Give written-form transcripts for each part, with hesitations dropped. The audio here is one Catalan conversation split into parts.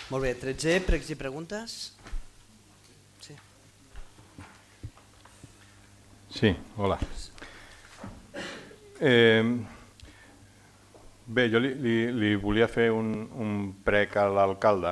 Molt bé, 13 pregs i preguntes. Sí. Sí, hola. Bé, jo li volia fer un prec a l'alcalde.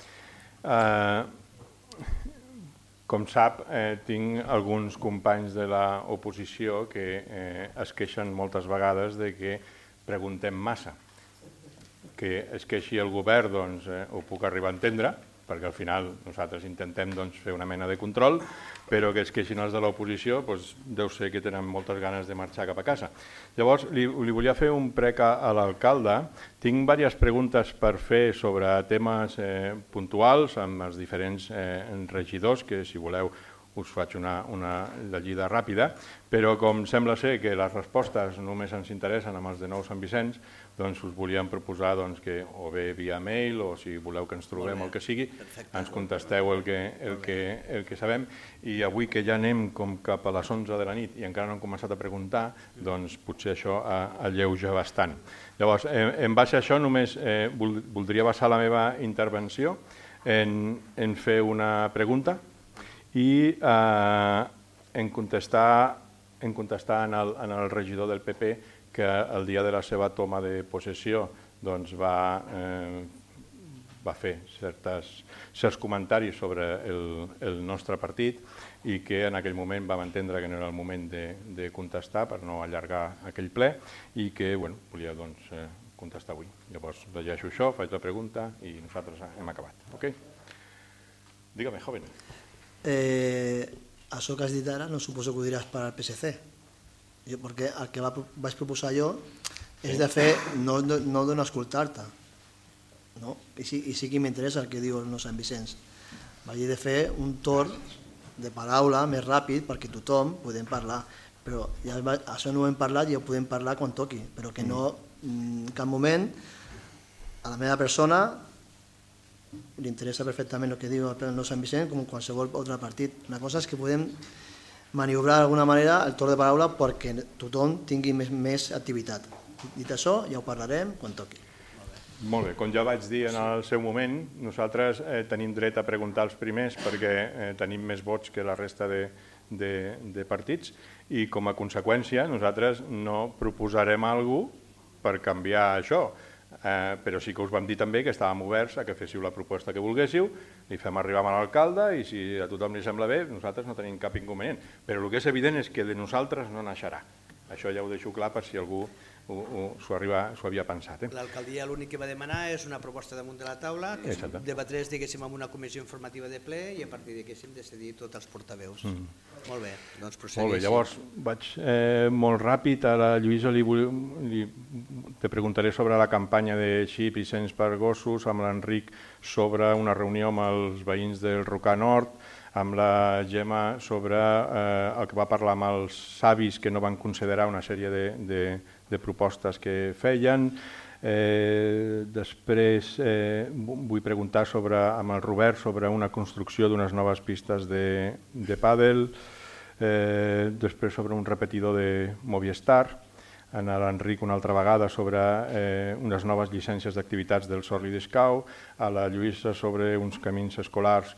Com sap, tinc alguns companys de l'oposició que es queixen moltes vegades de que preguntem massa. Que es queixi el govern, doncs ho puc arribar a entendre, perquè al final nosaltres intentem fer una mena de control, però que es queixin els de l'oposició deu ser que tenen moltes ganes de marxar cap a casa. Llavors, li volia fer un prec a l'alcalde. Tinc diverses preguntes per fer sobre temes puntuals amb els diferents regidors, que si voleu us faig una llegida ràpida, però com sembla ser que les respostes només ens interessen amb els de Nou Sant Vicenç, doncs us volíem proposar que o bé via mail o si voleu que ens trobem el que sigui, ens contesteu el que sabem, i avui que ja anem com cap a les 11 de la nit i encara no hem començat a preguntar, doncs potser això alleuja bastant. Llavors, en base a això només voldria basar la meva intervenció en fer una pregunta i en contestar en el regidor del PP que el dia de la seva toma de possessió va fer certs comentaris sobre el nostre partit i que en aquell moment vam entendre que no era el moment de contestar per no allargar aquell ple i que volia contestar avui. Llavors llegeixo això, faig la pregunta i nosaltres hem acabat. Dígame, joven. Això que has dit ara no suposo que ho diràs per al PSC, perquè el que vaig proposar jo és de fer, no de no escoltar-te, i sí que m'interessa el que diu el Nou Sant Vicenç. Vaig dir de fer un torn de paraula més ràpid perquè tothom podem parlar, però això no ho hem parlat i ho podem parlar quan toqui, però que no en cap moment a la meva persona li interessa perfectament el que diu el Nou Sant Vicenç com qualsevol altre partit. Una cosa és que podem maniobrar d'alguna manera el torn de paraula perquè tothom tingui més activitat. Dit això, ja ho parlarem quan toqui. Molt bé, com ja vaig dir en el seu moment, nosaltres tenim dret a preguntar els primers perquè tenim més vots que la resta de partits i com a conseqüència nosaltres no proposarem alguna cosa per canviar això. Però sí que us vam dir també que estàvem oberts a que féssiu la proposta que volguéssiu, li fem arribar a l'alcalde i si a tothom li sembla bé, nosaltres no tenim cap inconvenient. Però el que és evident és que de nosaltres no naixerà. Això ja ho deixo clar per si algú s'ho havia pensat. L'alcaldia l'únic que va demanar és una proposta damunt de la taula, que debatrés, diguéssim, en una comissió informativa de ple i a partir d'aquí decidir tots els portaveus. Molt bé, doncs prosegueixi. Molt bé, llavors vaig molt ràpid. A la Lluïsa te preguntaré sobre la campanya de xip i cens per gossos, amb l'Enric sobre una reunió amb els veïns del Rocà Nord, amb la Gemma sobre el que va parlar amb els savis que no van considerar una sèrie de propostes que feien. Després vull preguntar amb el Robert sobre una construcció d'unes noves pistes de pàdel, després sobre un repetidor de Movistar, a l'Enric una altra vegada sobre unes noves llicències d'activitats del Sorli d'Escau, a la Lluïsa sobre uns camins escolars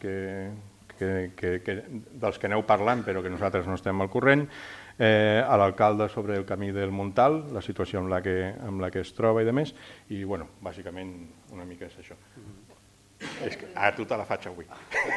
dels que aneu parlant però que nosaltres no estem al corrent, a l'alcalde sobre el camí del Montal, la situació en la que es troba i demés, i bàsicament una mica és això. És que a tu te la faig avui.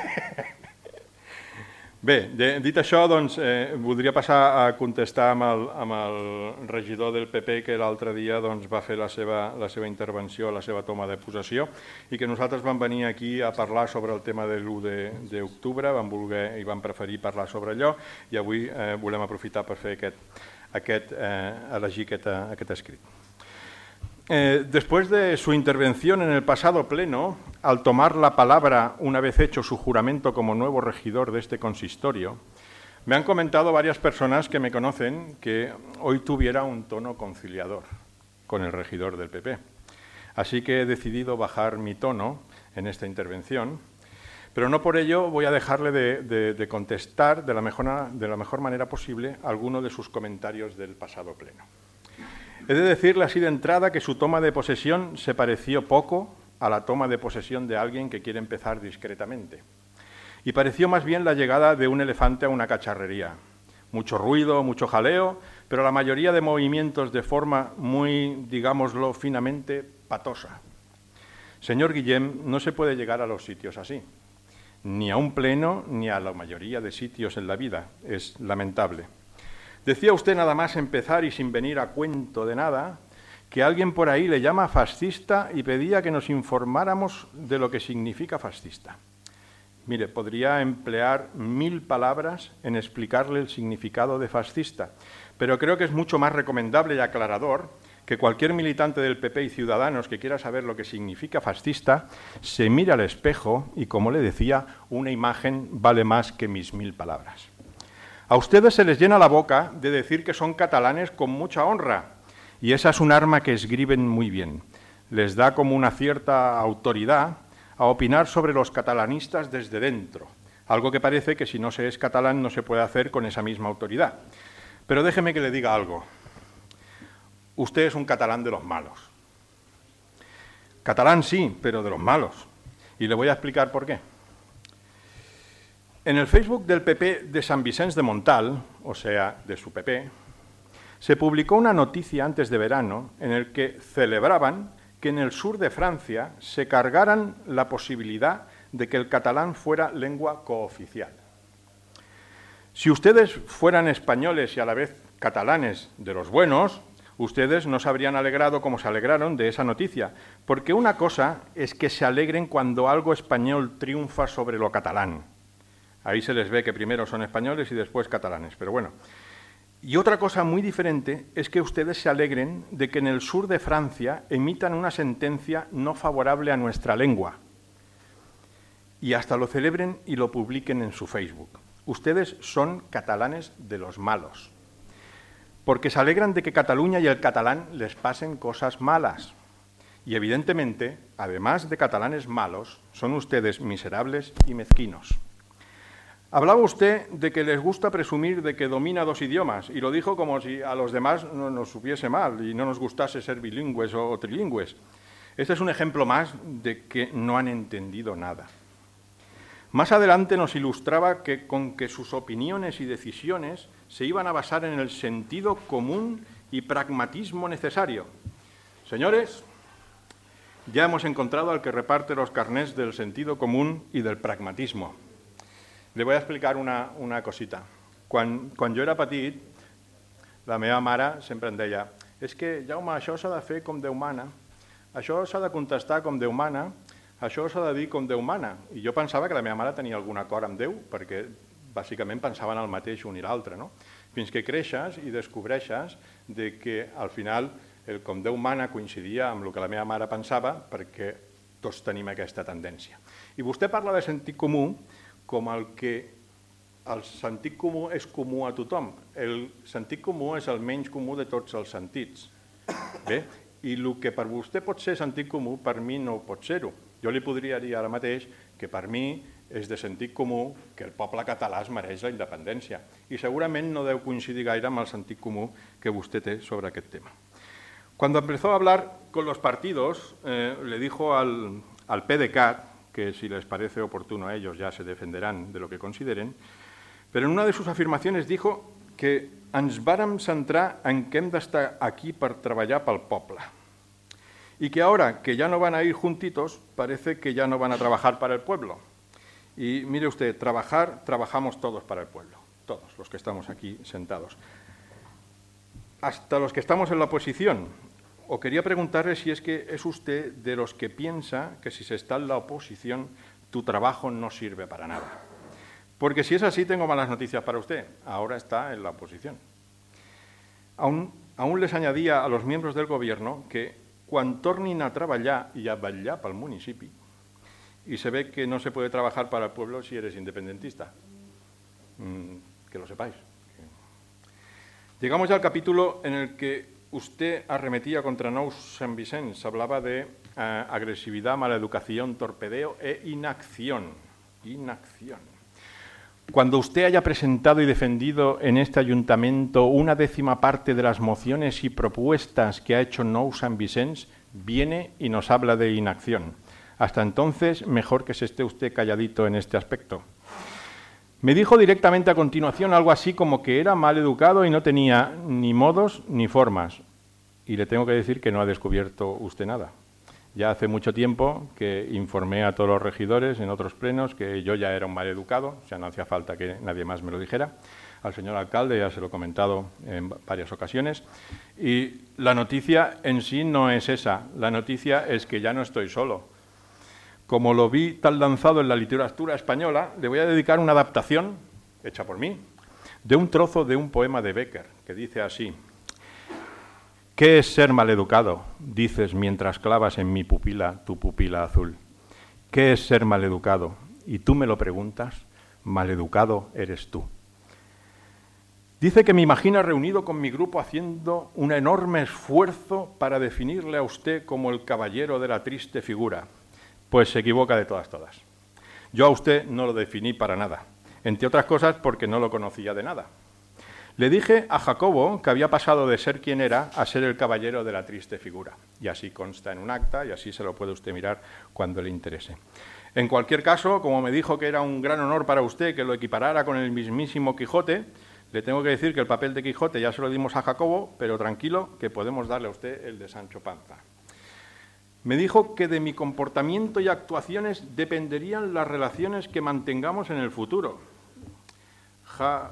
Bé, dit això, doncs, voldria passar a contestar amb el regidor del PP que l'altre dia va fer la seva intervenció, la seva toma de possessió, i que nosaltres vam venir aquí a parlar sobre el tema de l'1 d'octubre, vam voler i vam preferir parlar sobre allò, i avui volem aprofitar per fer elegir aquest escrit. Después de su intervención en el pasado pleno, al tomar la palabra una vez hecho su juramento como nuevo regidor de este consistorio, me han comentado varias personas que me conocen que hoy tuviera un tono conciliador con el regidor del PP. Así que he decidido bajar mi tono en esta intervención, pero no por ello voy a dejarle de contestar de la mejor manera posible alguno de sus comentarios del pasado pleno. He de decirle así de entrada que su toma de posesión se pareció poco a la toma de posesión de alguien que quiere empezar discretamente. Y pareció más bien la llegada de un elefante a una cacharrería. Mucho ruido, mucho jaleo, pero la mayoría de movimientos de forma muy, digámoslo finamente, patosa. Señor Guillem, no se puede llegar a los sitios así, ni a un pleno ni a la mayoría de sitios en la vida. Es lamentable. Decía usted nada más empezar y sin venir a cuento de nada, que alguien por ahí le llama fascista y pedía que nos informáramos de lo que significa fascista. Mire, podría emplear 1000 palabras en explicarle el significado de fascista, pero creo que es mucho más recomendable y aclarador que cualquier militante del PP y Ciudadanos que quiera saber lo que significa fascista se mire al espejo y, como le decía, una imagen vale más que mis 1000 palabras. A ustedes se les llena la boca de decir que son catalanes con mucha honra, y esa es un arma que esgriben muy bien. Les da como una cierta autoridad a opinar sobre los catalanistas desde dentro, algo que parece que si no se es catalán no se puede hacer con esa misma autoridad. Pero déjeme que le diga algo. Usted es un catalán de los malos. Catalán sí, pero de los malos. Y le voy a explicar por qué. En el Facebook del PP de Sant Vicenç de Montalt, o sea, de su PP, se publicó una noticia antes de verano en el que celebraban que en el sur de Francia se cargaran la posibilidad de que el catalán fuera lengua cooficial. Si ustedes fueran españoles y a la vez catalanes de los buenos, ustedes no se habrían alegrado como se alegraron de esa noticia, porque una cosa es que se alegren cuando algo español triunfa sobre lo catalán. Ahí se les ve que primero son españoles y después catalanes, pero bueno. Y otra cosa muy diferente es que ustedes se alegren de que en el sur de Francia emitan una sentencia no favorable a nuestra lengua y hasta lo celebren y lo publiquen en su Facebook. Ustedes son catalanes de los malos, porque se alegran de que Cataluña y el catalán les pasen cosas malas. Y evidentemente, además de catalanes malos, son ustedes miserables y mezquinos. Hablaba usted de que les gusta presumir de que domina 2 idiomas, y lo dijo como si a los demás no nos supiese mal y no nos gustase ser bilingües o trilingües. Este es un ejemplo más de que no han entendido nada. Más adelante nos ilustraba con que sus opiniones y decisiones se iban a basar en el sentido común y pragmatismo necesario. Señores, ya hemos encontrado al que reparte los carnés del sentido común y del pragmatismo. Le voy a explicar una cosita. Quan jo era petit, la meva mare sempre em deia és que, Jaume, això s'ha de fer com Déu mana, això s'ha de contestar com Déu mana, això s'ha de dir com Déu mana. I jo pensava que la meva mare tenia algun acord amb Déu, perquè bàsicament pensaven el mateix un i l'altre, no? Fins que creixes i descobreixes que al final el com Déu mana coincidia amb el que la meva mare pensava, perquè tots tenim aquesta tendència. I vostè parla de sentit comú com el sentit comú és comú a tothom. El sentit comú és el menys comú de tots els sentits. Bé? I el que per vostè pot ser sentit comú, per mi no pot ser-ho. Jo li podria dir ara mateix que per mi és de sentit comú que el poble català es mereix la independència. I segurament no deu coincidir gaire amb el sentit comú que vostè té sobre aquest tema. Cuando empezó a hablar con los partidos, le dijo al PDeCAT, que si les parece oportuno a ellos ya se defenderán de lo que consideren, pero en una de sus afirmaciones dijo que ens vàrem centrar en que hem d'estar aquí per treballar pel poble y que ahora que ya no van a ir juntitos, parece que ya no van a trabajar para el pueblo. Y mire usted, trabajamos todos para el pueblo, todos los que estamos aquí sentados. Hasta los que estamos en la oposición. O quería preguntarle si es que es usted de los que piensa que si se está en la oposición, tu trabajo no sirve para nada. Porque si es así, tengo malas noticias para usted. Ahora está en la oposición. Aún les añadía a los miembros del gobierno que quan tornin a treballar i a vetllar pel municipi, y se ve que no se puede trabajar para el pueblo si eres independentista. Que lo sepáis. Llegamos ya al capítulo en el que usted arremetía contra Nous Sant Vicenç, hablaba de agresividad, maleducación, torpedeo e inacción. Inacción. Cuando usted haya presentado y defendido en este ayuntamiento una 10ª parte de las mociones y propuestas que ha hecho Nous Sant Vicenç, viene y nos habla de inacción. Hasta entonces, mejor que se esté usted calladito en este aspecto. Me dijo directamente a continuación algo así como que era mal educado y no tenía ni modos ni formas. Y le tengo que decir que no ha descubierto usted nada. Ya hace mucho tiempo que informé a todos los regidores en otros plenos que yo ya era un mal educado, o sea, no hacía falta que nadie más me lo dijera. Al señor alcalde ya se lo he comentado en varias ocasiones. Y la noticia en sí no es esa, la noticia es que ya no estoy solo. Como lo vi tan lanzado en la literatura española, le voy a dedicar una adaptación, hecha por mí, de un trozo de un poema de Bécquer, que dice así: ¿qué es ser maleducado? Dices mientras clavas en mi pupila tu pupila azul. ¿Qué es ser maleducado? Y tú me lo preguntas, maleducado eres tú. Dice que me imagina reunido con mi grupo haciendo un enorme esfuerzo para definirle a usted como el caballero de la triste figura. Pues se equivoca de todas. Yo a usted no lo definí para nada, entre otras cosas porque no lo conocía de nada. Le dije a Jacobo que había pasado de ser quien era a ser el caballero de la triste figura. Y así consta en un acta y así se lo puede usted mirar cuando le interese. En cualquier caso, como me dijo que era un gran honor para usted que lo equiparara con el mismísimo Quijote, le tengo que decir que el papel de Quijote ya se lo dimos a Jacobo, pero tranquilo, que podemos darle a usted el de Sancho Panza. Me dijo que de mi comportamiento y actuaciones dependerían las relaciones que mantengamos en el futuro. Ja.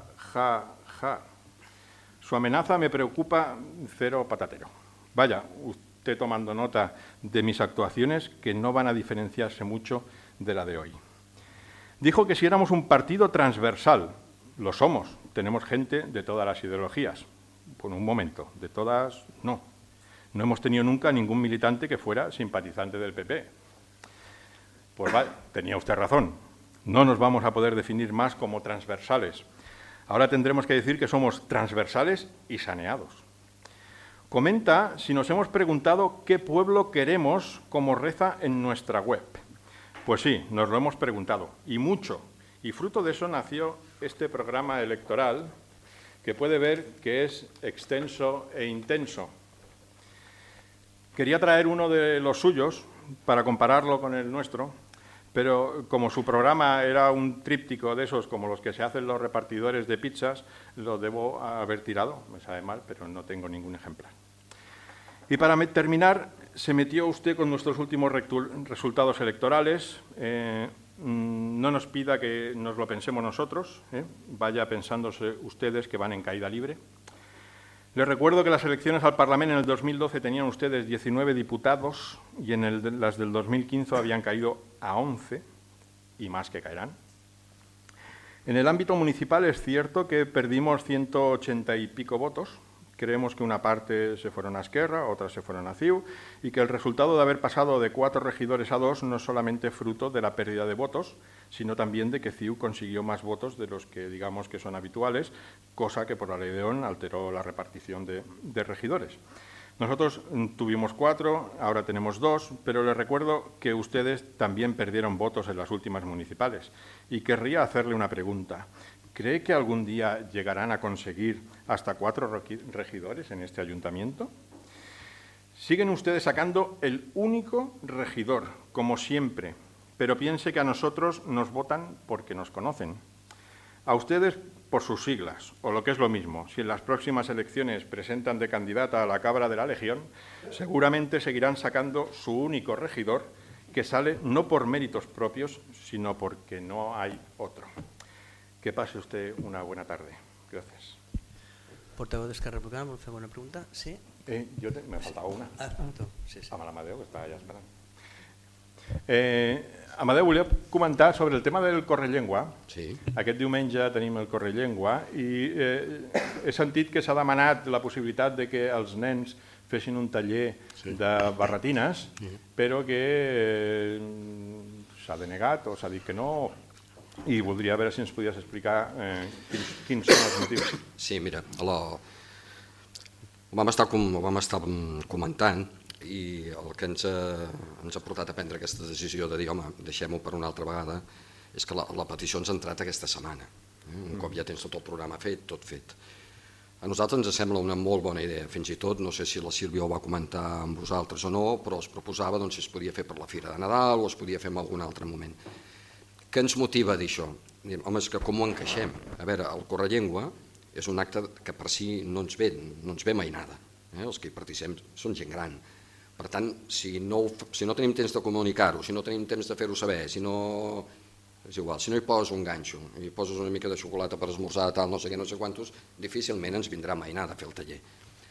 Su amenaza me preocupa cero patatero. Vaya, usted tomando nota de mis actuaciones que no van a diferenciarse mucho de la de hoy. Dijo que si éramos un partido transversal, lo somos, tenemos gente de todas las ideologías. Por un momento, de todas, no. No hemos tenido nunca ningún militante que fuera simpatizante del PP. Pues vale, tenía usted razón. No nos vamos a poder definir más como transversales. Ahora tendremos que decir que somos transversales y saneados. Comenta si nos hemos preguntado qué pueblo queremos como reza en nuestra web. Pues sí, nos lo hemos preguntado, y mucho. Y fruto de eso nació este programa electoral, que puede ver que es extenso e intenso. Quería traer uno de los suyos para compararlo con el nuestro, pero como su programa era un tríptico de esos como los que se hacen los repartidores de pizzas, lo debo haber tirado, me sabe mal, pero no tengo ningún ejemplar. Y para terminar, se metió usted con nuestros últimos resultados electorales. No nos pida que nos lo pensemos nosotros, vaya pensándose ustedes que van en caída libre. Les recuerdo que las elecciones al Parlamento en el 2012 tenían ustedes 19 diputados y en las del 2015 habían caído a 11 y más que caerán. En el ámbito municipal es cierto que perdimos 180 y pico votos. Creemos que una parte se fueron a Esquerra, otras se fueron a CiU y que el resultado de haber pasado de 4 regidores a 2 no es solamente fruto de la pérdida de votos, sino también de que CiU consiguió más votos de los que digamos que son habituales, cosa que por la ley de ON alteró la repartición de regidores. Nosotros tuvimos 4, ahora tenemos 2, pero les recuerdo que ustedes también perdieron votos en las últimas municipales y querría hacerle una pregunta. ¿Cree que algún día llegarán a conseguir hasta 4 regidores en este ayuntamiento? Siguen ustedes sacando el único regidor, como siempre, pero piense que a nosotros nos votan porque nos conocen. A ustedes por sus siglas, o lo que es lo mismo, si en las próximas elecciones presentan de candidata a la Cabra de la Legión, seguramente seguirán sacando su único regidor, que sale no por méritos propios, sino porque no hay otro. Que pase usted una buena tarde. Gracies. Portaveu d'Esquerra Republicana, vol fer alguna pregunta? Sí? Me faltava una. Sí. Amb l'Amadeu, que està allà esperant. Amadeu, volia comentar sobre el tema del Correllengua. Sí. Aquest diumenge tenim el Correllengua i he sentit que s'ha demanat la possibilitat de que els nens fessin un taller de barretines, però que s'ha denegat o s'ha dit que no. I voldria veure si ens podies explicar quins són els motius. Sí, mira, ho vam estar comentant i el que ens ha portat a prendre aquesta decisió de dir, home, deixem-ho per una altra vegada, és que la petició ens ha entrat aquesta setmana. Un cop ja tens tot el programa fet, tot fet. A nosaltres ens sembla una molt bona idea, fins i tot, no sé si la Sílvia ho va comentar amb vosaltres o no, però es proposava si es podia fer per la Fira de Nadal o es podia fer en algun altre moment. Què ens motiva a dir això? Home, és que com ho encaixem? A veure, el Correllengua és un acte que per si no ens ve mainada. Els que hi participem són gent gran. Per tant, si no tenim temps de comunicar-ho, si no tenim temps de fer-ho saber, si no... És igual, si no hi poses un ganxo i hi poses una mica de xocolata per esmorzar, tal, no sé què, no sé quantos, difícilment ens vindrà mainada a fer el taller.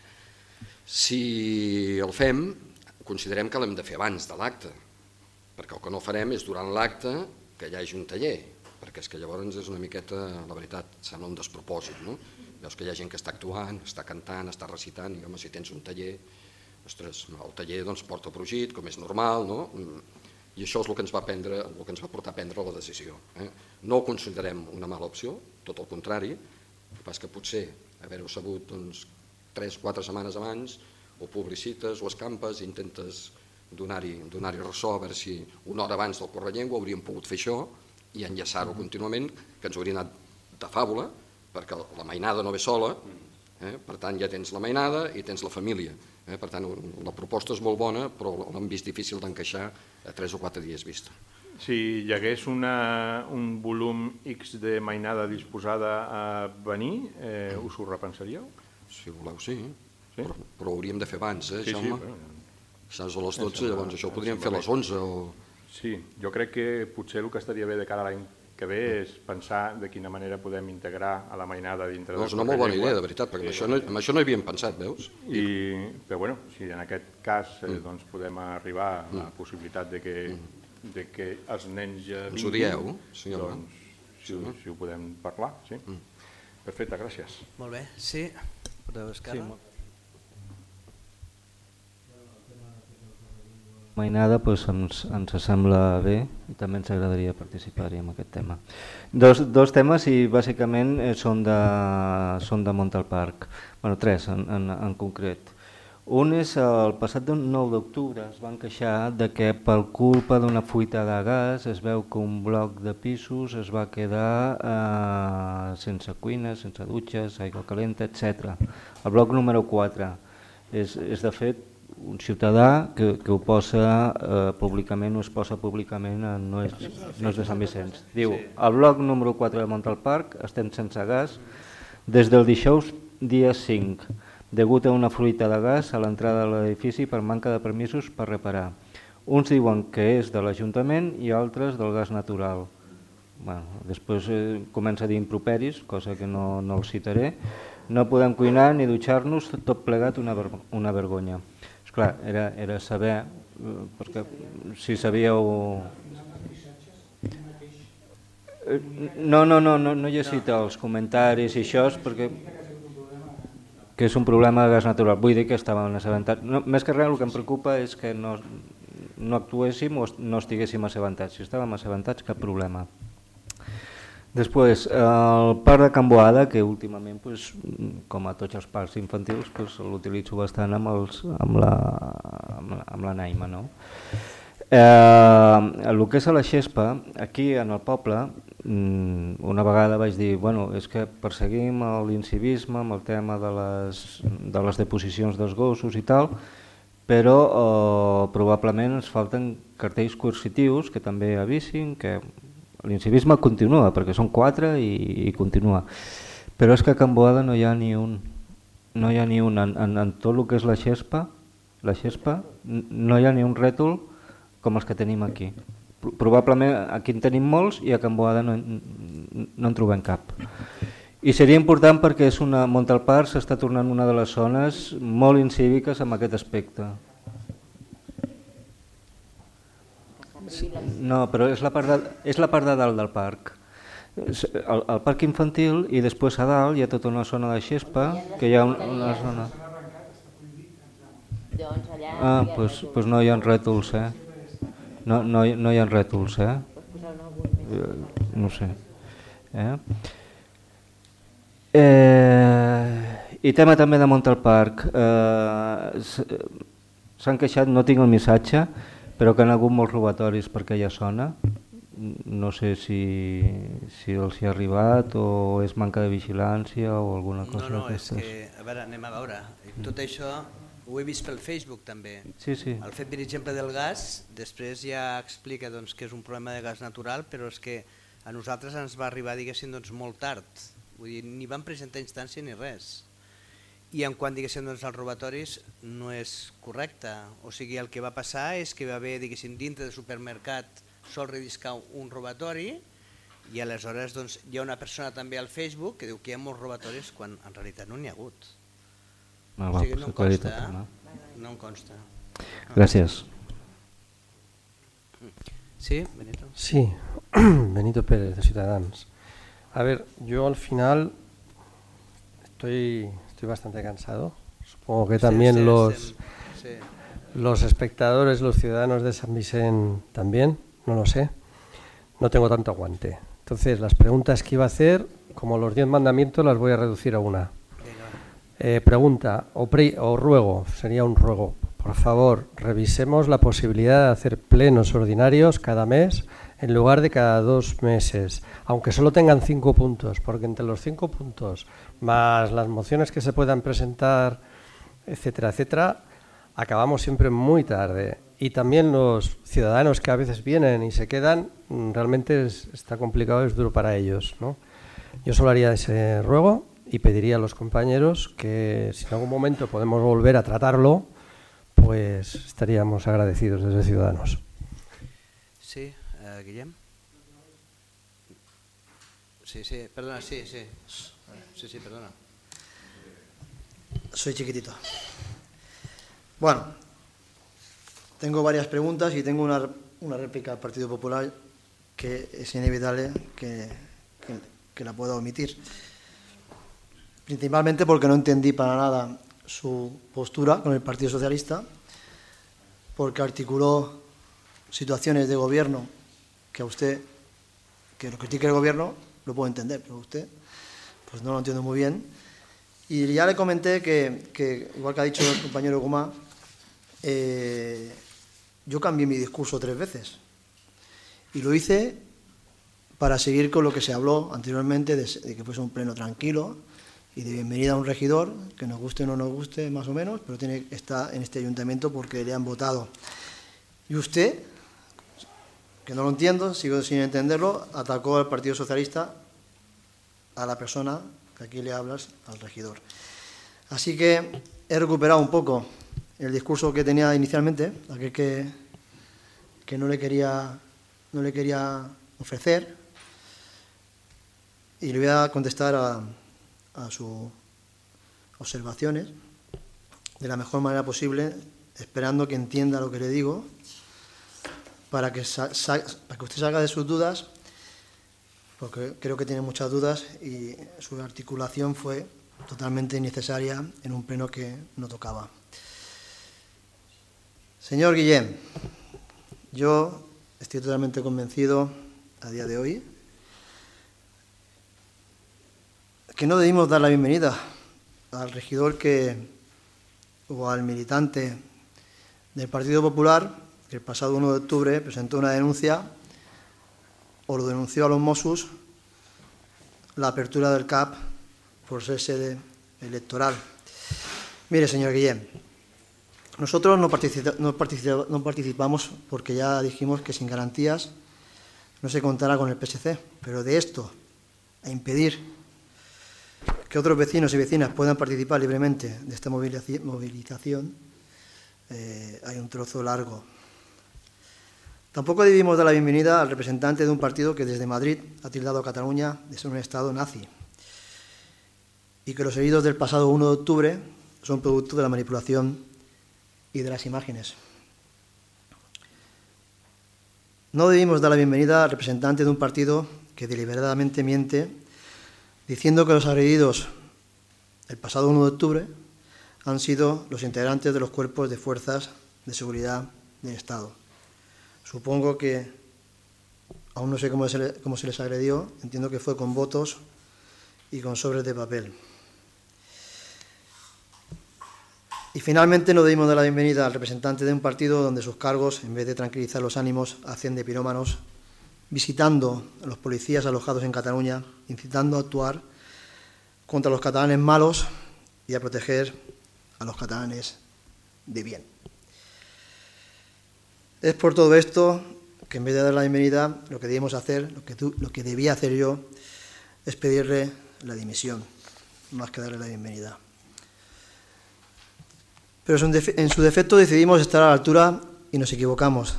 Si el fem, considerem que l'hem de fer abans de l'acte, perquè el que no farem és durant l'acte que hi hagi un taller, perquè és que llavors és una miqueta, la veritat, sembla un despropòsit, no? Veus que hi ha gent que està actuant, està cantant, està recitant, i home, si tens un taller, ostres, el taller doncs porta brogit, com és normal, no? I això és el que ens va portar a prendre la decisió. No ho considerem una mala opció, tot el contrari, el que passa que potser haver-ho sabut 3-4 setmanes abans, o publicites o escampes, intentes donar-hi ressò, a veure si una hora abans del Correllengua hauríem pogut fer això i enllaçar-ho contínuament, que ens hauria anat de fàbula, perquè la mainada no ve sola, per tant ja tens la mainada i tens la família. Per tant, la proposta és molt bona, però l'hem vist difícil d'encaixar a 3 o 4 dies vista. Si hi hagués un volum X de mainada disposada a venir, us ho repensaríeu? Si voleu, sí. Però ho hauríem de fer abans, Jaume? Si és a les 12, llavors això ho podríem fer a les 11 o... Sí, jo crec que potser el que estaria bé de cara a l'any que ve és pensar de quina manera podem integrar a la mainada dintre del Correllengua. És una molt bona idea, de veritat, perquè amb això no hi havíem pensat, veus? Però bueno, si en aquest cas podem arribar a la possibilitat de que els nens ja vinguin... Ens ho dieu, sí, home. Doncs si ho podem parlar, sí. Perfecte, gràcies. Molt bé, sí. Podeu esquerra. Mainada ens sembla bé i també ens agradaria participar-hi en aquest tema. Dos temes i bàsicament són de Montalparc, bueno, 3 en concret. Un és el passat 9 d'octubre es van queixar de que per culpa d'una fuita de gas es veu que un bloc de pisos es va quedar sense cuina, sense dutxes, aigua calenta, etc. El bloc número 4 és de fet un ciutadà que ho posa públicament, o es posa públicament, no és de Sant Vicenç. Diu, al bloc número 4 de Montalparc estem sense gas des del dijous dia 5, degut a una fruita de gas a l'entrada de l'edifici per manca de permisos per reparar. Uns diuen que és de l'Ajuntament i altres del gas natural. Després comença a dir improperis, cosa que no el citaré. No podem cuinar ni dutxar-nos, tot plegat una vergonya. Clar, era saber, perquè si sabíeu... No llegit els comentaris i això, perquè és un problema de gas natural. Vull dir que estaven assabentats. Més que res, el que em preocupa és que no actuéssim o no estiguéssim assabentats. Si estàvem assabentats, cap problema. Després, el parc de Can Boada, que últimament, com a tots els parcs infantils, l'utilitzo bastant amb la Naima. El que és a la Xespa, aquí en el poble, una vegada vaig dir, és que perseguim l'incivisme amb el tema de les deposicions dels gossos i tal, però probablement ens falten cartells coercitius que també avisin que l'incivisme continua, perquè són 4 i continua. Però és que a Can Boada no hi ha ni un. No hi ha ni un. En tot el que és la Xespa, no hi ha ni un rètol com els que tenim aquí. Probablement aquí en tenim molts i a Can Boada no en trobem cap. I seria important perquè Montalparc s'està tornant una de les zones molt incíviques en aquest aspecte. No, però és la part de dalt del parc. El parc infantil i després a dalt hi ha tota una zona de Xespa, que hi ha una zona... Doncs no hi ha rètols, No hi ha rètols, No sé. I tema també de Montalparc. S'han queixat, no tinc el missatge, però que han hagut molts robatoris per aquella zona, no sé si els hi ha arribat o és manca de vigilància o alguna cosa d'aquestes. No, és que, a veure, anem a veure. Tot això ho he vist pel Facebook també. Sí. El fet, per exemple, del gas, després ja explica que és un problema de gas natural, però és que a nosaltres ens va arribar, diguéssim, molt tard. Vull dir, ni van presentar instància ni res. I en quant, diguéssim, als robatoris no és correcte. O sigui, el que va passar és que va haver, diguéssim, dintre del supermercat sol rediscar un robatori i aleshores hi ha una persona també al Facebook que diu que hi ha molts robatoris quan en realitat no n'hi ha hagut. O sigui, no em consta. No em consta. Gràcies. Sí, Benito. Sí, Benito Pérez, de Ciudadanos. A ver, yo al final estoy bastante cansado. Supongo que también los espectadores, los ciudadanos de San Vicente también, no lo sé. No tengo tanto aguante. Entonces, las preguntas que iba a hacer, como los 10 mandamientos, las voy a reducir a una. Pregunta, o ruego, sería un ruego. Por favor, revisemos la posibilidad de hacer plenos ordinarios cada mes en lugar de cada 2 meses, aunque solo tengan 5 puntos, porque entre los 5 puntos más las mociones que se puedan presentar, etcétera, etcétera, acabamos siempre muy tarde. Y también los ciudadanos que a veces vienen y se quedan, realmente está complicado, es duro para ellos, ¿no? Yo solo haría ese ruego y pediría a los compañeros que si en algún momento podemos volver a tratarlo, pues estaríamos agradecidos desde Ciudadanos. Sí, Guillem. Sí, perdona, sí, perdona. Soy chiquitito. Bueno, tengo varias preguntas y tengo una réplica al Partido Popular que es inevitable que la pueda omitir. Principalmente porque no entendí para nada su postura con el Partido Socialista, porque articuló situaciones de gobierno que a usted, que lo critique el gobierno, lo puedo entender, pero usted pues no lo entiendo muy bien. Y ya le comenté que igual que ha dicho el compañero Gomá, yo cambié mi discurso 3 veces y lo hice para seguir con lo que se habló anteriormente de que fuese un pleno tranquilo y de bienvenida a un regidor, que nos guste o no nos guste más o menos, pero está en este ayuntamiento porque le han votado. Y usted, que no lo entiendo, sigo sin entenderlo, atacó al Partido Socialista, a la persona que aquí le hablas, al regidor. Así que he recuperado un poco el discurso que tenía inicialmente, aquel que no le quería ofrecer, y le voy a contestar a sus observaciones de la mejor manera posible, esperando que entienda lo que le digo, para que usted salga de sus dudas, porque creo que tiene muchas dudas y su articulación fue totalmente innecesaria en un pleno que no tocaba. Señor Guillem, yo estoy totalmente convencido a día de hoy que no debimos dar la bienvenida al regidor o al militante del Partido Popular que el pasado 1 de octubre presentó una denuncia o lo denunció a los Mossos la apertura del CAP por ser sede electoral. Mire, señor Guillem, nosotros no participamos porque ya dijimos que sin garantías no se contará con el PSC, pero de esto a impedir que otros vecinos y vecinas puedan participar libremente de esta movilización, hay un trozo largo. Tampoco debimos dar la bienvenida al representante de un partido que desde Madrid ha tildado a Cataluña de ser un Estado nazi y que los heridos del pasado 1 de octubre son producto de la manipulación y de las imágenes. No debimos dar la bienvenida al representante de un partido que deliberadamente miente diciendo que los agredidos el pasado 1 de octubre han sido los integrantes de los cuerpos de fuerzas de seguridad del Estado. Supongo que, aún no sé cómo se les agredió, entiendo que fue con votos y con sobres de papel. Y finalmente no debimos dar la bienvenida al representante de un partido donde sus cargos, en vez de tranquilizar los ánimos, hacen de pirómanos visitando a los policías alojados en Cataluña, incitando a actuar contra los catalanes malos y a proteger a los catalanes de bien. Es por todo esto que en vez de dar la bienvenida, lo que debíamos hacer, lo que debía hacer yo, es pedirle la dimisión, más que darle la bienvenida. Pero en su defecto decidimos estar a la altura y nos equivocamos,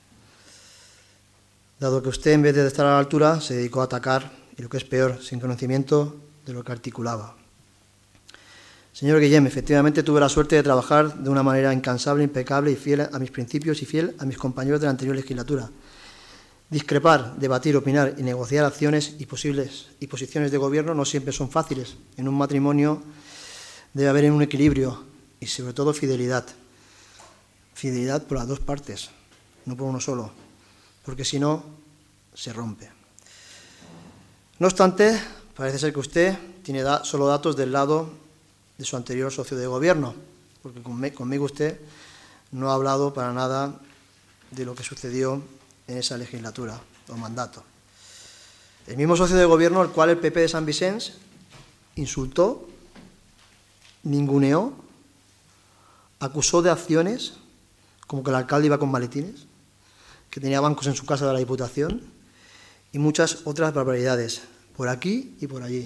dado que usted, en vez de estar a la altura, se dedicó a atacar, y lo que es peor, sin conocimiento de lo que articulaba. Señor Guillem, efectivamente tuve la suerte de trabajar de una manera incansable, impecable y fiel a mis principios y fiel a mis compañeros de la anterior legislatura. Discrepar, debatir, opinar y negociar acciones y posiciones de gobierno no siempre son fáciles. En un matrimonio debe haber un equilibrio y sobre todo fidelidad. Fidelidad por las dos partes, no por uno solo, porque si no, se rompe. No obstante, parece ser que usted tiene solo datos del lado de su anterior socio de gobierno, porque conmigo usted no ha hablado para nada de lo que sucedió en esa legislatura o mandato. El mismo socio de gobierno al cual el PP de Sant Vicenç insultó, ninguneó, acusó de acciones como que el alcalde iba con maletines, que tenía bancos en su casa de la Diputación y muchas otras barbaridades, por aquí y por allí,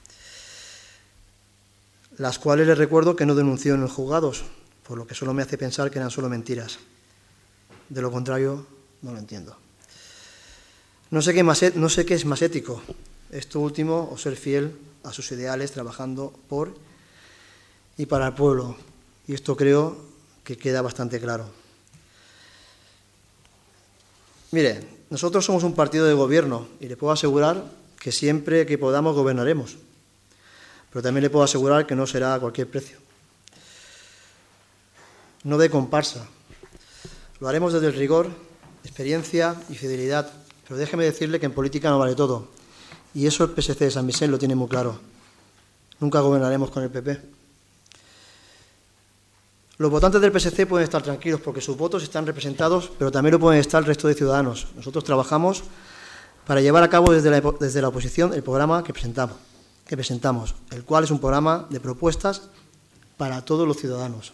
las cuales les recuerdo que no denunció en los juzgados, por lo que solo me hace pensar que eran solo mentiras. De lo contrario, no lo entiendo. No sé qué es más ético, esto último o ser fiel a sus ideales trabajando por y para el pueblo, y esto creo que queda bastante claro. Mire, nosotros somos un partido de gobierno y le puedo asegurar que siempre que podamos gobernaremos. Pero también le puedo asegurar que no será a cualquier precio. No de comparsa. Lo haremos desde el rigor, experiencia y fidelidad. Pero déjeme decirle que en política no vale todo. Y eso el PSC de Sant Vicenç lo tiene muy claro. Nunca gobernaremos con el PP. Los votantes del PSC pueden estar tranquilos porque sus votos están representados, pero también lo pueden estar el resto de ciudadanos. Nosotros trabajamos para llevar a cabo desde la oposición el programa que presentamos, el cual es un programa de propuestas para todos los ciudadanos.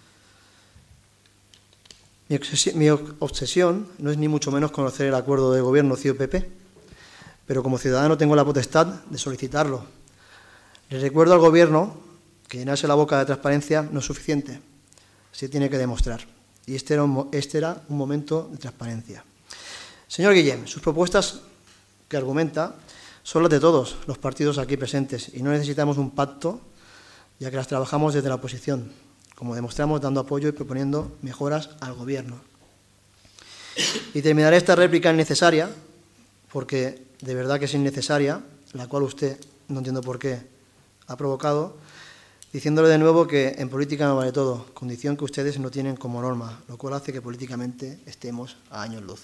Mi obsesión no es ni mucho menos conocer el acuerdo de gobierno CIU-PP, pero como ciudadano tengo la potestad de solicitarlo. Le recuerdo al gobierno que llenarse la boca de transparencia no es suficiente, se tiene que demostrar. Y este era un momento de transparencia. Señor Guillem, sus propuestas que argumenta son las de todos los partidos aquí presentes y no necesitamos un pacto, ya que las trabajamos desde la oposición, como demostramos dando apoyo y proponiendo mejoras al gobierno. Y terminaré esta réplica innecesaria, porque de verdad que es innecesaria, la cual usted, no entiendo por qué, ha provocado, diciéndole de nuevo que en política no vale todo, condición que ustedes no tienen como norma, lo cual hace que políticamente estemos a años luz.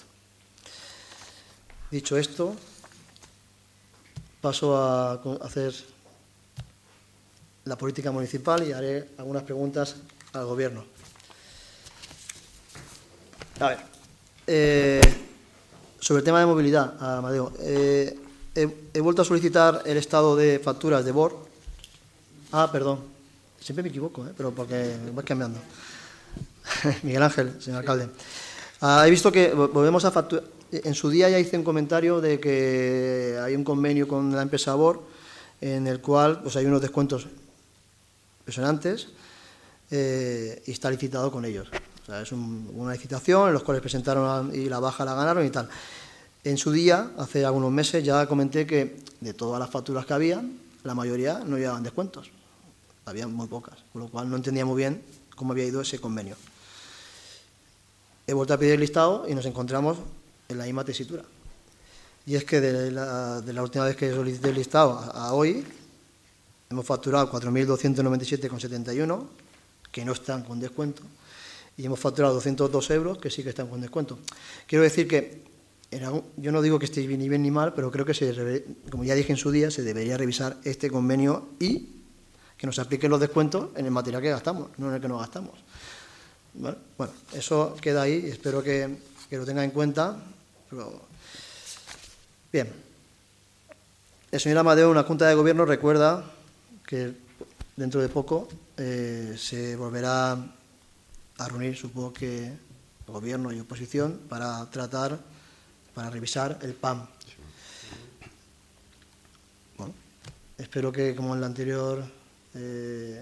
Dicho esto, paso a hacer la política municipal y haré algunas preguntas al Gobierno. A ver, sobre el tema de movilidad, Amadeo, he vuelto a solicitar el estado de facturas de BOR. Perdón, siempre me equivoco, pero porque voy cambiando. Miguel Ángel, señor alcalde. He visto que volvemos a facturar. En su día ya hice un comentario de que hay un convenio con la empresa BOR en el cual pues, hay unos descuentos impresionantes y está licitado con ellos. O sea, es una licitación en los cuales presentaron y la baja la ganaron y tal. En su día, hace algunos meses, ya comenté que de todas las facturas que había, la mayoría no llevaban descuentos. Había muy pocas, con lo cual no entendía muy bien cómo había ido ese convenio. He vuelto a pedir el listado y nos encontramos en la misma tesitura. Y es que de la última vez que solicité el listado a hoy, hemos facturado 4.297,71, que no están con descuento, y hemos facturado 202 euros, que sí que están con descuento. Quiero decir que, yo no digo que esté ni bien ni mal, pero creo que, como ya dije en su día, se debería revisar este convenio y que nos apliquen los descuentos en el material que gastamos, no en el que no gastamos. Bueno, eso queda ahí y espero que lo tenga en cuenta. Pero Bien. El señor Amadeo en la Junta de Gobierno recuerda que dentro de poco se volverá a reunir, supongo que Gobierno y oposición, para revisar el PAM. Bueno, espero que, como en la anterior, que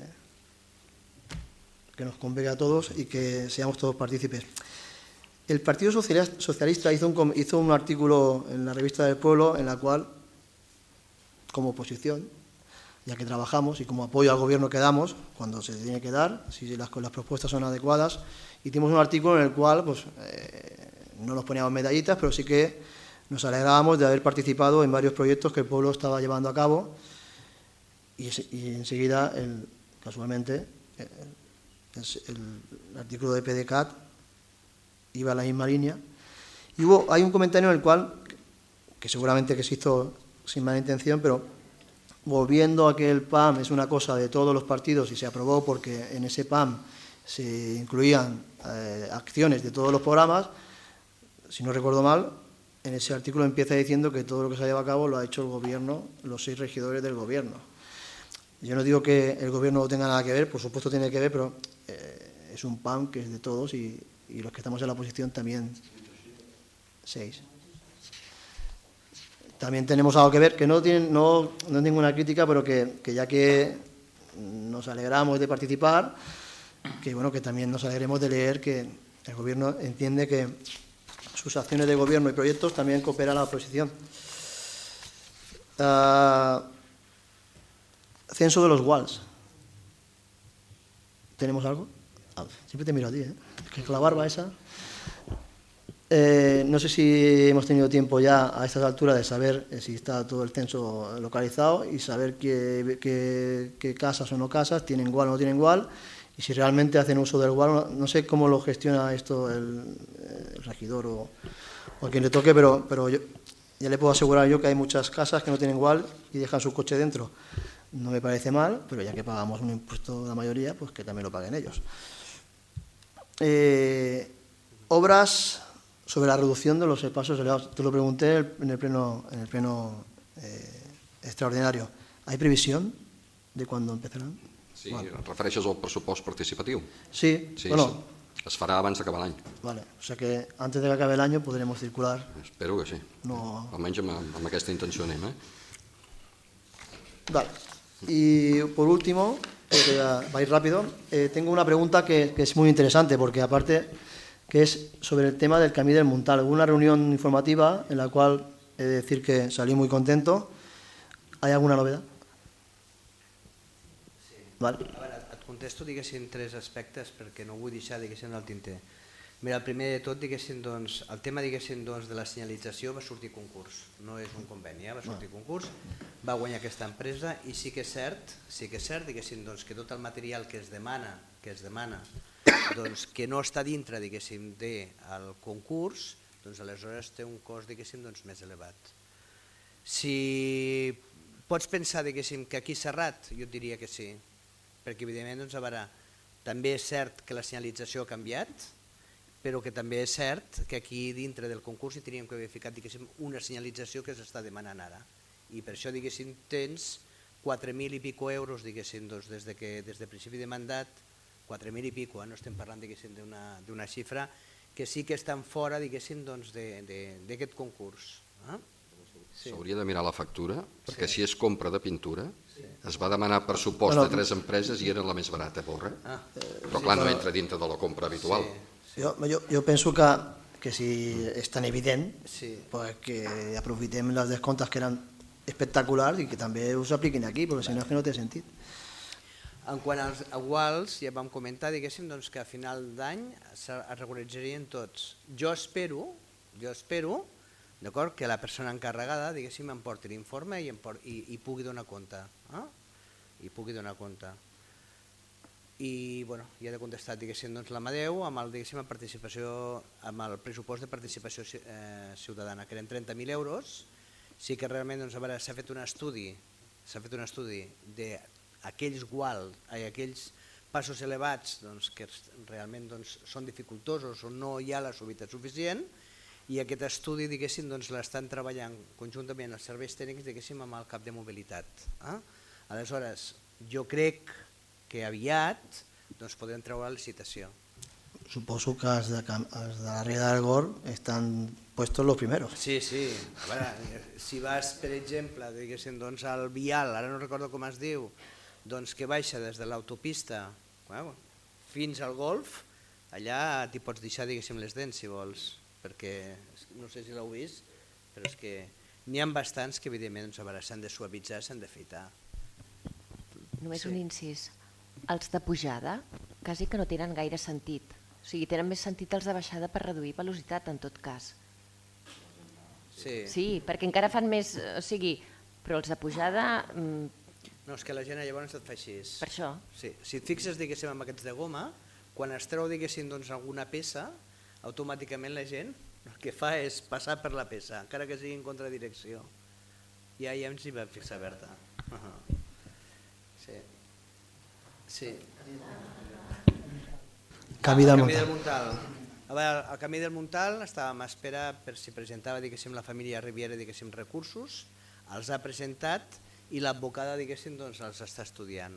nos convenga a todos y que seamos todos partícipes. El Partido Socialista hizo un artículo en la Revista del Pueblo en la cual, como oposición, ya que trabajamos y como apoyo al Gobierno que damos, cuando se tiene que dar, si las propuestas son adecuadas, hicimos un artículo en el cual pues, no nos poníamos medallitas, pero sí que nos alegrábamos de haber participado en varios proyectos que el pueblo estaba llevando a cabo y enseguida, casualmente, el artículo de PDCAT iba a la misma línea. Y hay un comentario en el cual, que seguramente que se hizo sin mala intención, pero volviendo a que el PAM es una cosa de todos los partidos y se aprobó porque en ese PAM se incluían acciones de todos los programas, si no recuerdo mal, en ese artículo empieza diciendo que todo lo que se ha llevado a cabo lo ha hecho el Gobierno, los 6 regidores del Gobierno. Yo no digo que el Gobierno no tenga nada que ver, por supuesto tiene que ver, pero es un PAM que es de todos y los que estamos en la oposición también 6. También tenemos algo que ver, que no es ninguna crítica, pero que ya que nos alegramos de participar, que bueno, que también nos alegremos de leer que el Gobierno entiende que sus acciones de Gobierno y proyectos también cooperan a la oposición. Censo de los WALs. ¿Tenemos algo? Siempre te miro a ti, ¿eh? Es que la barba esa... no sé si hemos tenido tiempo ya a estas alturas de saber si está todo el censo localizado y saber qué casas o no casas tienen WAL o no tienen WAL y si realmente hacen uso del WAL. No sé cómo lo gestiona esto el regidor o quien le toque, pero yo ya le puedo asegurar yo que hay muchas casas que no tienen WAL y dejan su coche dentro. No me parece mal, pero ya que pagamos un impuesto la mayoría, pues que también lo paguen ellos. Obras sobre la reducción de los pasos elevados. Te lo pregunté en el pleno extraordinario. ¿Hay previsión de cuándo empezarán? Sí, bueno. Refereixes al pressupost participatiu? Sí, bueno. Es farà abans d'acabar l'any. Vale, o sea que antes de que acabe el año podremos circular. Espero que sí. No. Almenys amb aquesta intenció anem, Vale. Y por último, va a ir rápido, tengo una pregunta que es muy interesante porque aparte que es sobre el tema del Camí del Montal. Hubo una reunión informativa en la cual he de decir que salí muy contento. ¿Hay alguna novedad? Sí. Vale. A veure, et contesto, diguéssim, 3 aspectes perquè no vull deixar, diguéssim, el tinter. Mira, el primer de tot, diguéssim, doncs, el tema, diguéssim, doncs, de la senyalització va sortir concurs, no és un conveni, va sortir concurs, va guanyar aquesta empresa i sí que és cert, diguéssim, doncs, que tot el material que es demana, doncs, que no està dintre, diguéssim, del concurs, doncs aleshores té un cost, diguéssim, doncs, més elevat. Si pots pensar, diguéssim, que aquí a Serrat, jo et diria que sí, perquè evidentment, doncs, a veure, també és cert que la senyalització ha canviat, però que també és cert que aquí dintre del concurs hi teníem que haver ficat, diguéssim, una senyalització que s'està demanant ara. I per això, diguéssim, tens 4.000 i pico euros, diguéssim, doncs, des de principi de mandat, 4.000 i pico, no estem parlant, diguéssim, d'una xifra que sí que estan fora, diguéssim, doncs, d'aquest concurs. S'hauria de mirar la factura, perquè si és compra de pintura, es va demanar pressupost de 3 empreses i era la més barata, Borra. Però clar, no entra dintre de la compra habitual. Yo pienso que si es tan evidente, pues que aprofitem les descomptes que eren espectaculars i que també us apliquin aquí, perquè si no és que no té sentit. En quant als iguals, ja vam comentar, diguéssim, doncs, que a final d'any es regularitzarien tots. Jo espero, d'acord, que la persona encarregada, diguéssim, em porti l'informe i pugui donar compte. I bueno, ja he contestat, diguéssim, doncs, l'Amadeu amb el pressupost de participació ciutadana, que eren 30.000 euros. Sí que realment, doncs, a veure, s'ha fet un estudi d'aquells aquells passos elevats, doncs, que realment, doncs, són dificultosos o no hi ha la suavitat suficient, I aquest estudi, diguéssim, l'estan treballant conjuntament els serveis tècnics, diguéssim, amb el cap de mobilitat. Aleshores, jo crec que aviat podrem treure la licitació. Suposo que els de la Riera del Gor estan puestos los primeros. Sí, sí. A veure, si vas, per exemple, diguéssim, al vial, ara no recordo com es diu, que baixa des de l'autopista fins al golf, allà t'hi pots deixar, diguéssim, les dents, si vols, perquè no sé si l'heu vist, però és que n'hi ha bastants que, evidentment, s'han de suavitzar, s'han de fitar. Només un incís. Els de pujada quasi que no tenen gaire sentit. O sigui, tenen més sentit els de baixada per reduir velocitat, en tot cas. Sí, perquè encara fan més... O sigui, però els de pujada... No, és que la gent llavors et fa així. Per això? Sí, si et fixes, diguéssim, amb aquests de goma, quan es treu, diguéssim, alguna peça, automàticament la gent el que fa és passar per la peça, encara que sigui en contradirecció. Ja ens hi vam fixar, Berta. Sí. Camí del Montal. A veure, el Camí del Montal estàvem a espera per si presentava, diguéssim, la família Riviera, diguéssim, recursos, els ha presentat i l'advocada, diguéssim, els està estudiant.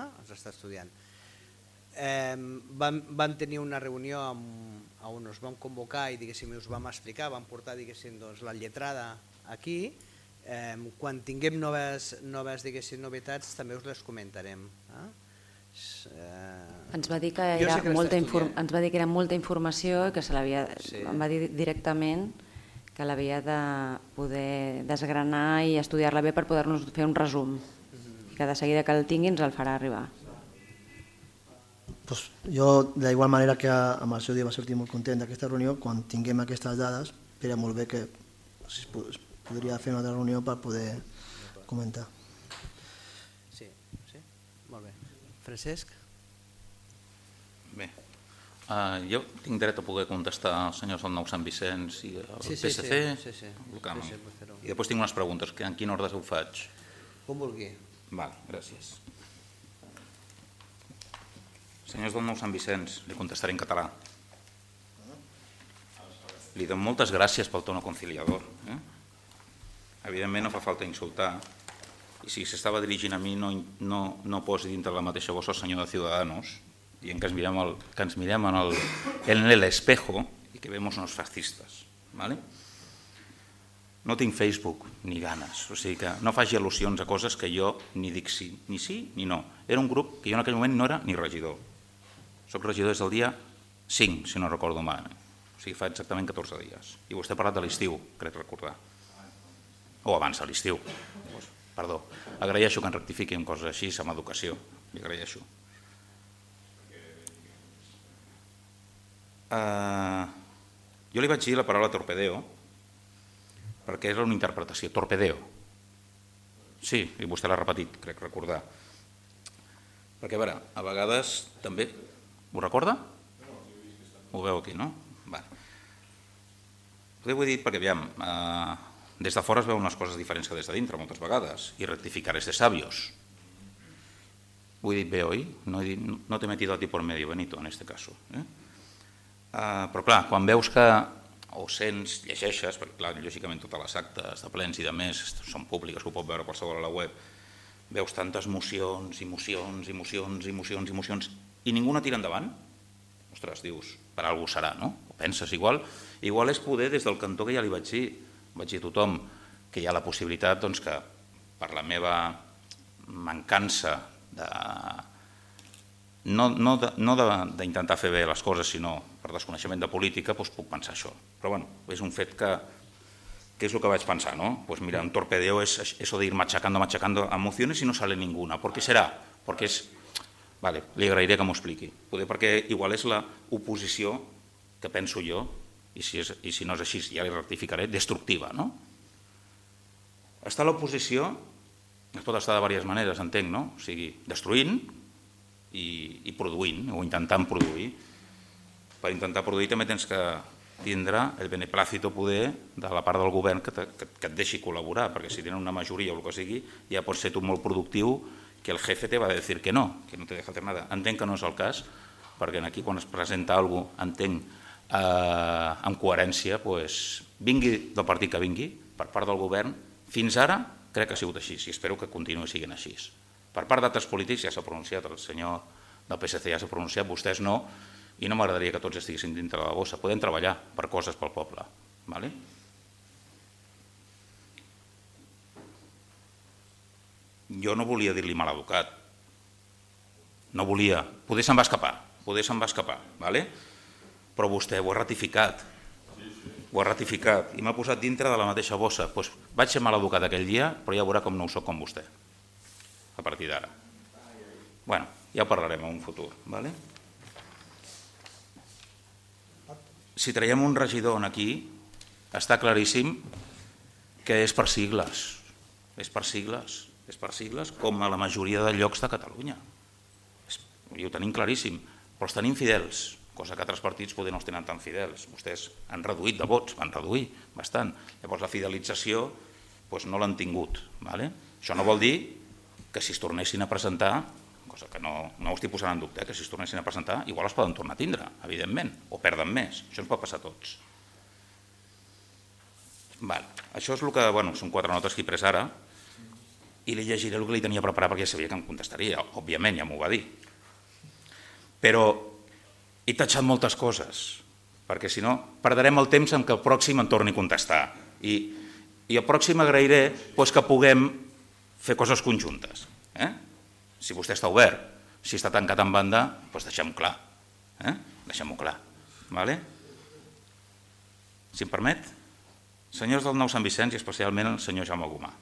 Vam tenir una reunió on us vam convocar i, diguéssim, us vam explicar, vam portar, diguéssim, la lletrada aquí. Quan tinguem noves, diguéssim, novetats també us les comentarem. Ens va dir que era molta informació i que se l'havia, em va dir directament que l'havia de poder desgranar i estudiar-la bé per poder-nos fer un resum, que de seguida que el tingui ens el farà arribar. Jo, d'igual manera que amb el seu dia va sortir molt content d'aquesta reunió, quan tinguem aquestes dades, era molt bé que es podria fer una altra reunió per poder comentar. Sí, molt bé. Francesc? Bé, jo tinc dret a poder contestar als senyors del Nou Sant Vicenç i el PSC, el camp. I després tinc unes preguntes, en quin ordre ho faig? Com vulgui. Val, gràcies. Senyors del Nou Sant Vicenç, li contestaré en català. Li dono moltes gràcies pel tono conciliador. Evidentment no fa falta insultar, i si s'estava dirigint a mi no posi dintre la mateixa bossa el senyor de Ciudadanos, dient que ens mirem en el espejo i que vemos unos fascistas. No tinc Facebook ni ganes, o sigui que no faci al·lusions a coses que jo ni dic ni sí ni no. Era un grup que jo en aquell moment no era ni regidor. Soc regidor des del dia 5, si no recordo malament. O sigui, fa exactament 14 dies. I vostè ha parlat de l'estiu, crec recordar. O abans de l'estiu. Perdó. Agraeixo que en rectifiqui en coses així, amb educació. Li agraeixo. Jo li vaig dir la paraula torpedeo perquè era una interpretació. Torpedeo. Sí, i vostè l'ha repetit, crec recordar. Perquè, a veure, a vegades també... Ho recorda? Ho veu aquí, no? Ho he dit perquè, aviam, des de fora es veuen unes coses diferents que des de dintre moltes vegades, i rectificar és de sabios. Ho he dit bé, oi? No t'he metido a ti por medio, Benito, en este caso. Però clar, quan veus que, o sents, llegeixes, perquè clar, lògicament totes les actes de plens i de més són públiques, que ho pot veure qualsevol a la web, veus tantes mocions i mocions i mocions i mocions i mocions i ningú no tira endavant, ostres, dius, per alguna cosa serà, no? O penses igual és poder des del cantó que ja li vaig dir a tothom que hi ha la possibilitat que per la meva mancança no d'intentar fer bé les coses, sinó per desconeixement de política, puc pensar això. Però bueno, és un fet que és el que vaig pensar, ¿no? Pues mira, un torpedeo es eso de ir machacando a mociones y no sale ninguna. ¿Por qué será? Porque es... Vale, li agrairé que m'ho expliqui. Poder perquè igual és l'oposició que penso jo, i si no és així ja li rectificaré, destructiva, no? Estar a l'oposició es pot estar de diverses maneres, entenc, no? O sigui, destruint i produint, o intentant produir. Per intentar produir també tens que tindre el beneplácito poder de la part del govern que et deixi col·laborar, perquè si tenen una majoria o el que sigui, ja pots ser tu molt productiu, que el jefe te va a decir que no te deja hacer nada. Entenc que no és el cas, perquè aquí quan es presenta alguna cosa, entenc amb coherència, vingui del partit que vingui, per part del govern, fins ara crec que ha sigut així i espero que continuï sent així. Per part d'altres polítics ja s'ha pronunciat, el senyor del PSC ja s'ha pronunciat, vostès no, i no m'agradaria que tots estiguessin dintre de la bossa. Podem treballar per coses pel poble. Jo no volia dir-li maleducat, no volia, poder se'n va escapar, però vostè ho ha ratificat, i m'ha posat dintre de la mateixa bossa. Vaig ser maleducat aquell dia, però ja veurà com no ho soc com vostè, a partir d'ara. Ja ho parlarem en un futur. Si traiem un regidor aquí, està claríssim que és per sigles, com a la majoria de llocs de Catalunya. I ho tenim claríssim, però els tenim fidels, cosa que altres partits poder no els tenen tan fidels. Vostès han reduït de vots, van reduir bastant. Llavors la fidelització no l'han tingut. Això no vol dir que si es tornessin a presentar, cosa que no ho estic posant en dubte, que si es tornessin a presentar igual es poden tornar a tindre, evidentment, o perden més. Això ens pot passar a tots. Això és el que, són 4 notes que he pres ara, i li llegiré el que li tenia preparat perquè ja sabia que em contestaria, òbviament, ja m'ho va dir. Però he tatxat moltes coses, perquè si no perdrem el temps en què el pròxim em torni a contestar. I el pròxim agrairé que puguem fer coses conjuntes. Si vostè està obert, si està tancat en banda, deixem-ho clar. Deixem-ho clar. Si em permet, senyors del Nou Sant Vicenç i especialment el senyor Jaume Gomà.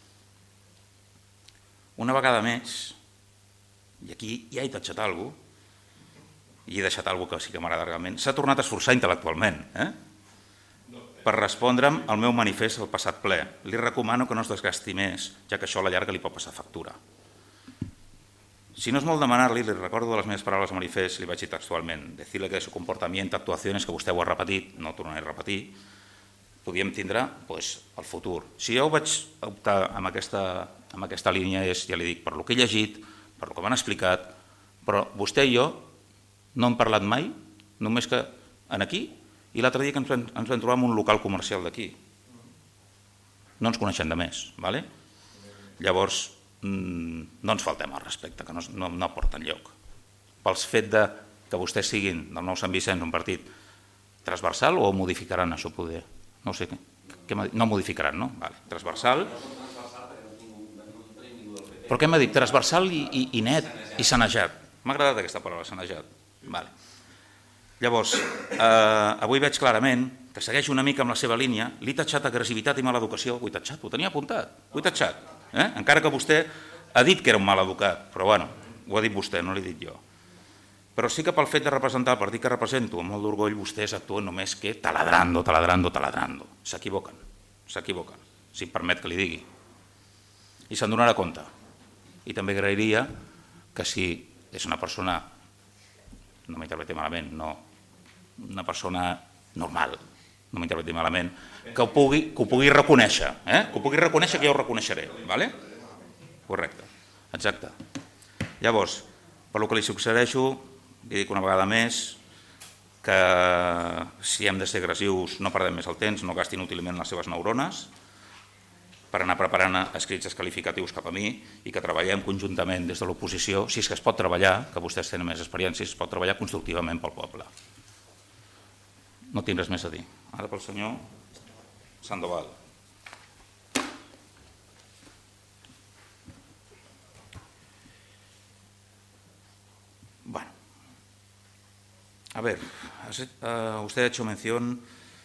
Una vegada més, i aquí ja he tatxat alguna cosa, i he deixat alguna cosa que sí que m'agrada realment, s'ha tornat a esforçar intel·lectualment per respondre'm al meu manifest al passat ple. Li recomano que no es desgasti més, ja que això a la llarga li pot passar factura. Si no és molt demanar-li, li recordo de les meves paraules al manifest, li vaig dir textualment, decirle que su comportamiento, actuaciones, que vostè ho ha repetit, no ho tornaré a repetir, podíem tindre el futur. Si jo vaig optar amb aquesta línia és, ja li dic, per el que he llegit, per el que m'han explicat, però vostè i jo no hem parlat mai, només que aquí, i l'altre dia que ens vam trobar en un local comercial d'aquí. No ens coneixem de més. Llavors, no ens faltem al respecte, que no porta enlloc. Pel fet que vostès siguin del Nou Sant Vicenç un partit transversal o modificaran això poder? No sé, no modificaran, no? Transversal. Però què m'ha dit? Transversal i net i sanejat. M'ha agradat aquesta paraula, sanejat. Llavors, avui veig clarament que segueix una mica amb la seva línia, l'he tatxat agressivitat i mala educació, ho he tatxat, ho tenia apuntat, ho he tatxat, encara que vostè ha dit que era un mal educat, però ho ha dit vostè, no l'he dit jo. Però sí que pel fet de representar el partit que represento, amb molt d'orgull, vostès actuen només que taladrando. S'equivoquen, si em permet que li digui. I se'n donarà compte. I també agrairia que si és una persona, no m'interpreti malament, no, una persona normal, no m'interpreti malament, que ho pugui reconèixer, que ho pugui reconèixer, que ja ho reconeixeré, correcte, exacte. Llavors, per el que li suggereixo, li dic una vegada més, que si hem de ser agressius no perdem més el temps, no gastin útilment les seves neurones, per anar preparant escrits descalificatius cap a mi i que treballem conjuntament des de l'oposició, si és que es pot treballar, que vostès tenen més experiència, es pot treballar constructivament pel poble. No tinc res més a dir. Ara pel senyor Sandoval. Bueno, a ver, usted ha hecho mención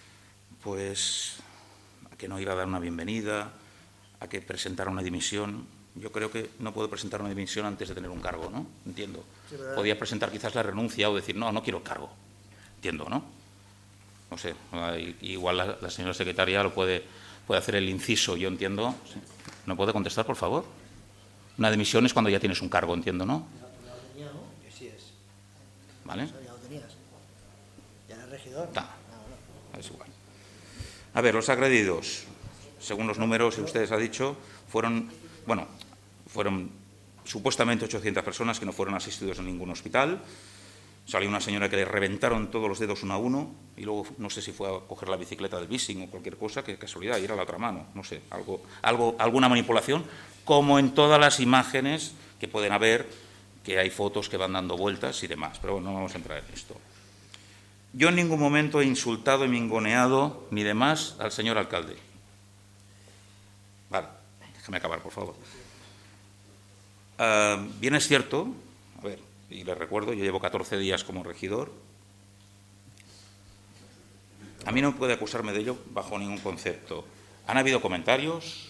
a que no iba a dar una bienvenida, a que presentara una dimisión. Yo creo que no puedo presentar una dimisión antes de tener un cargo, ¿no? Entiendo. Sí, podía presentar quizás la renuncia o decir, no quiero el cargo. Entiendo, ¿no? No sé, igual la señora secretaria lo puede hacer el inciso, yo entiendo. ¿No puede contestar, por favor? Una dimisión es cuando ya tienes un cargo, entiendo, ¿no? Ya lo tenía, ¿no? Sí es. ¿Vale? Ya lo tenías. Ya eres regidor. Es igual. A ver, los agredidos, según los números que ustedes han dicho, fueron supuestamente 800 personas que no fueron asistidos en ningún hospital, salió una señora que le reventaron todos los dedos uno a uno y luego no sé si fue a coger la bicicleta del Bissing o cualquier cosa, que casualidad, y era la otra mano, no sé, alguna manipulación, como en todas las imágenes que pueden haber, que hay fotos que van dando vueltas y demás, pero bueno, no vamos a entrar en esto. Yo en ningún momento he insultado, he mingoneado ni demás al señor alcalde. Vale, déjame acabar, por favor. Bien es cierto, a ver, y les recuerdo, yo llevo 14 días como regidor. A mí no puede acusarme de ello bajo ningún concepto. Han habido comentarios,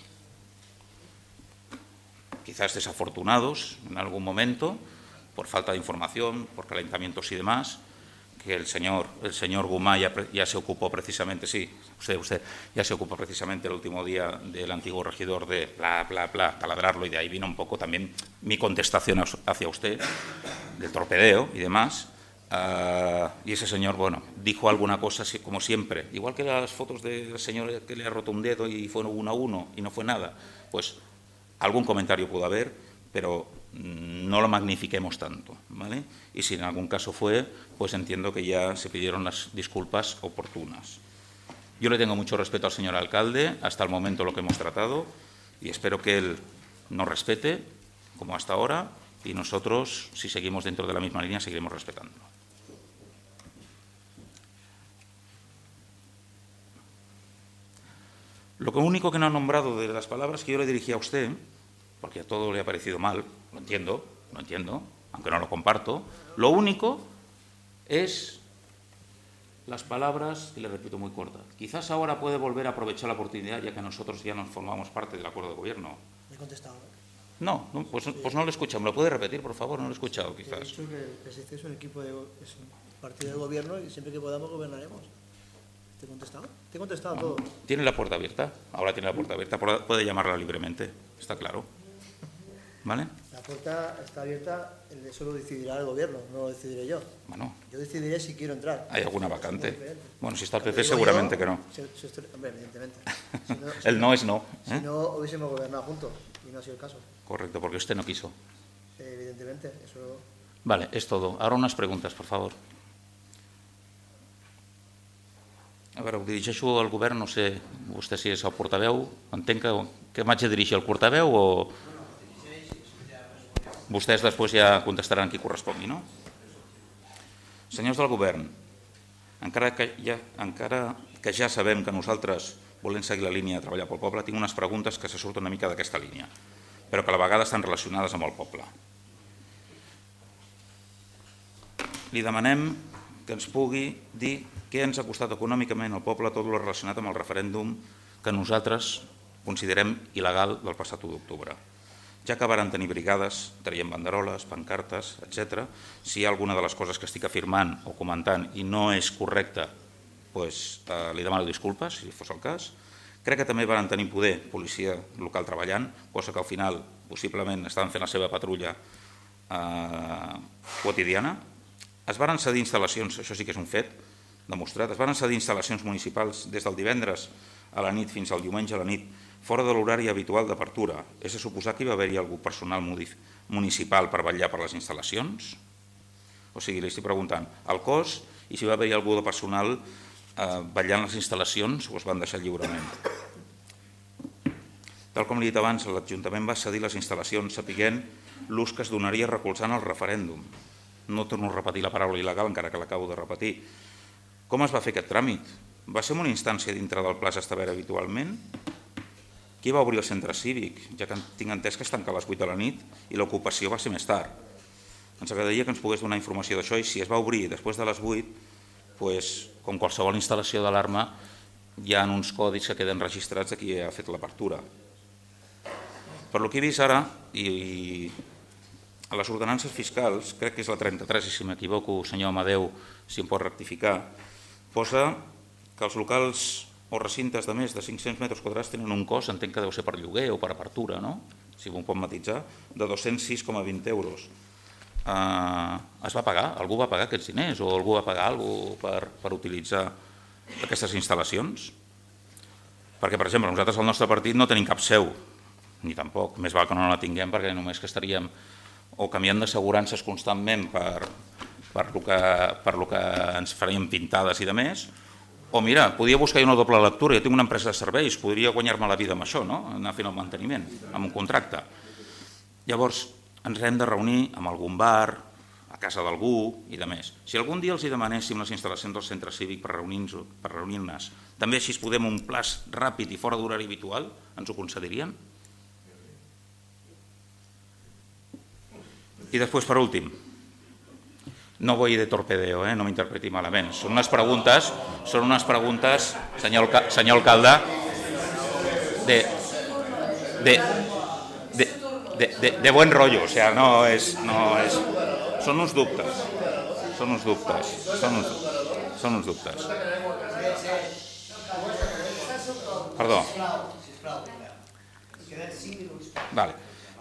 quizás desafortunados en algún momento, por falta de información, por calentamientos y demás, que el señor Gumá ya se ocupó precisamente, sí, usted ya se ocupó precisamente el último día del antiguo regidor de taladrarlo, y de ahí vino un poco también mi contestación hacia usted, del torpedeo y demás. Y ese señor, bueno, dijo alguna cosa como siempre, igual que las fotos del señor que le ha roto un dedo y fue 1 a 1 y no fue nada, pues algún comentario pudo haber, pero no lo magnifiquemos tanto, ¿vale? Y si en algún caso fue, pues entiendo que ya se pidieron las disculpas oportunas. Yo le tengo mucho respeto al señor alcalde, hasta el momento lo que hemos tratado, y espero que él nos respete, como hasta ahora, y nosotros, si seguimos dentro de la misma línea, seguiremos respetando. Lo único que no ha nombrado de las palabras que yo le dirigí a usted, porque a todo le ha parecido mal, lo entiendo, aunque no lo comparto, lo único es las palabras, y le repito, muy cortas. Quizás ahora puede volver a aprovechar la oportunidad, ya que nosotros ya nos formamos parte del acuerdo de gobierno. ¿Me he contestado? No, pues no lo he escuchado. ¿Me lo puede repetir, por favor? No lo he escuchado, quizás. He dicho que el PSC es un partido de gobierno y siempre que podamos gobernaremos. ¿Te he contestado? Te he contestado todo. Tiene la puerta abierta. Ahora tiene la puerta abierta. Puede llamarla libremente. Está claro. ¿Vale? La puerta está abierta, eso lo decidirá el gobierno, no lo decidiré yo. Bueno. Yo decidiré si quiero entrar. ¿Hay alguna vacante? Bueno, si está el PP seguramente que no. Hombre, evidentemente. El no es no. Si no, hubiésemos gobernado juntos y no ha sido el caso. Correcto, porque usted no quiso. Evidentemente, eso... Vale, es todo. Ahora unes preguntes, per favor. A veure, ho dirigeixo al govern, no sé vostè si és el portaveu, entenc que m'haig de dirigir al portaveu o vostès després ja contestaran qui correspongui, no? Senyors del govern, encara que ja sabem que nosaltres volem seguir la línia de treballar pel poble, tinc unes preguntes que se surten una mica d'aquesta línia, però que a la vegada estan relacionades amb el poble. Li demanem que ens pugui dir què ens ha costat econòmicament al poble tot el relacionat amb el referèndum que nosaltres considerem il·legal del passat 1 d'octubre. Ja que varen tenir brigades, traient banderoles, pancartes, etc. Si hi ha alguna de les coses que estic afirmant o comentant i no és correcta, li demano disculpes, si fos el cas. Crec que també varen tenir poder policia local treballant, cosa que al final possiblement estaven fent la seva patrulla quotidiana. Es varen cedir instal·lacions, això sí que és un fet demostrat, es varen cedir instal·lacions municipals des del divendres a la nit fins al diumenge a la nit, fora de l'horari habitual d'apertura. És a suposar que hi va haver-hi algú personal municipal per vetllar per les instal·lacions? O sigui, li estic preguntant al cos i si va haver-hi algú de personal vetllant les instal·lacions o es van deixar lliurement. Tal com li he dit abans, l'Ajuntament va cedir les instal·lacions sapiguent l'ús que es donaria recolzant el referèndum. No torno a repetir la paraula il·legal, encara que l'acabo de repetir. Com es va fer aquest tràmit? Va ser una instància dintre del Pla Estaver habitualment? Qui va obrir el centre cívic? Ja que tinc entès que es tanca a les 8 de la nit i l'ocupació va ser més tard. Ens agradaria que ens pogués donar informació d'això i si es va obrir després de les 8, com qualsevol instal·lació d'alarma, hi ha uns codis que queden registrats de qui ha fet l'apertura. Per lo que he vist ara, i a les ordenances fiscals, crec que és la 33, i si m'equivoco, senyor Amadeu, si em pot rectificar, posa que els locals o recintes de més de 500 metres quadrats tenen un cost, entenc que deu ser per lloguer o per apertura, no? Si m'ho pot matitzar, de 206,20 euros. Es va pagar? Algú va pagar aquests diners o algú va pagar alguna cosa per utilitzar aquestes instal·lacions? Perquè, per exemple, nosaltres al nostre partit no tenim cap seu, ni tampoc, més val que no la tinguem perquè només que estaríem o canviant d'assegurances constantment per per lo que ens faríem pintades i de més, o mira, podia buscar una doble lectura, jo tinc una empresa de serveis, podria guanyar-me la vida amb això, no? Anar fent el manteniment, amb un contracte. Llavors, ens hem de reunir amb algun bar, a casa d'algú i de més. Si algun dia els demanéssim les instal·lacions del centre cívic per reunir-nos, també així podem un plaç ràpid i fora d'horari habitual, ens ho concedirien? I després, per últim, no voy de torpedeo, no m'interpreti malament. Són unes preguntes, senyor alcalde, de buen rollo, o sea, no és... Són uns dubtes. Perdó. Vale.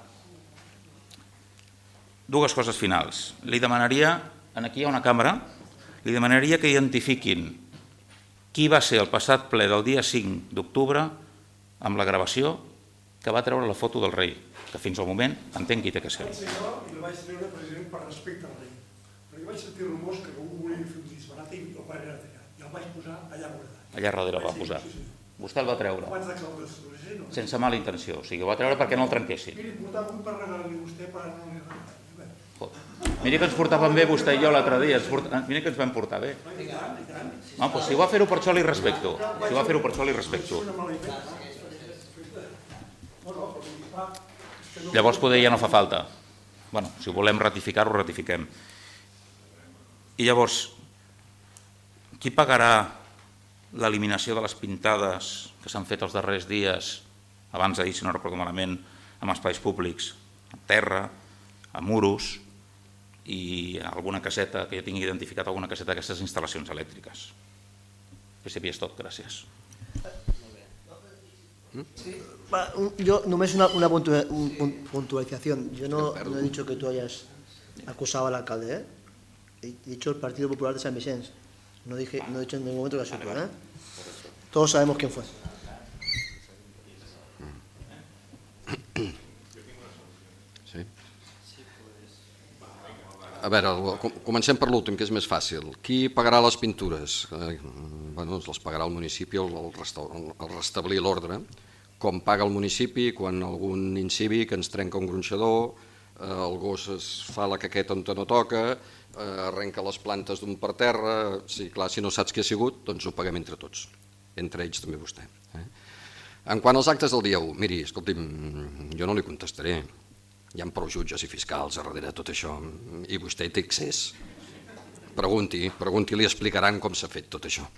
Dues coses finals. Li demanaria, aquí hi ha una càmera, li demanaria que identifiquin qui va ser el passat ple del dia 5 d'octubre amb la gravació que va treure la foto del rei, que fins al moment entenc qui té que ser. I el vaig treure precisament per respecte al rei, perquè vaig sentir rumors que algú volia fer un disbarat i el va era tallat, i el vaig posar allà guardat. Allà darrere el va posar. Vostè el va treure. Abans que el destruïssin, no? Sense mala intenció, o sigui, el va treure perquè no el trenquessin. Miri, portava un per regalar-li a vostè per no li regalar. Mira que ens portàvem bé vostè i jo l'altre dia, mira que ens vam portar bé. No, doncs si va fer-ho per això li respecto. Llavors poder ja no fa falta. Bueno, si volem ratificar-ho, ratifiquem. I llavors, qui pagarà l'eliminació de les pintades que s'han fet els darrers dies, abans d'ahir, si no recordo malament, amb espais públics, a terra, a muros i alguna caseta, que jo tingui identificat alguna caseta d'aquestes instal·lacions elèctriques. Que és tot, gràcies. Yo només una puntualización. Yo no he dicho que tú hayas acusado al alcalde, he dicho el Partido Popular de San Vicente. No he dicho en ningún momento que ha sido tú, Todos sabemos quién fue. Sí. A veure, comencem per l'últim, que és més fàcil. Qui pagarà les pintures? Doncs les pagarà el municipi al restablir l'ordre, com paga el municipi quan algun incívic ens trenca un gronxador, el gos es fa la caqueta on no toca, arrenca les plantes d'un per terra. Sí, clar, si no saps què ha sigut, doncs ho paguem entre tots, entre ells també vostè. En quant als actes del dia 1, miri, escolti'm, jo no li contestaré. Hi ha prou jutges i fiscals a darrere de tot això, i vostè hi té accés. Pregunti, li explicaran com s'ha fet tot això.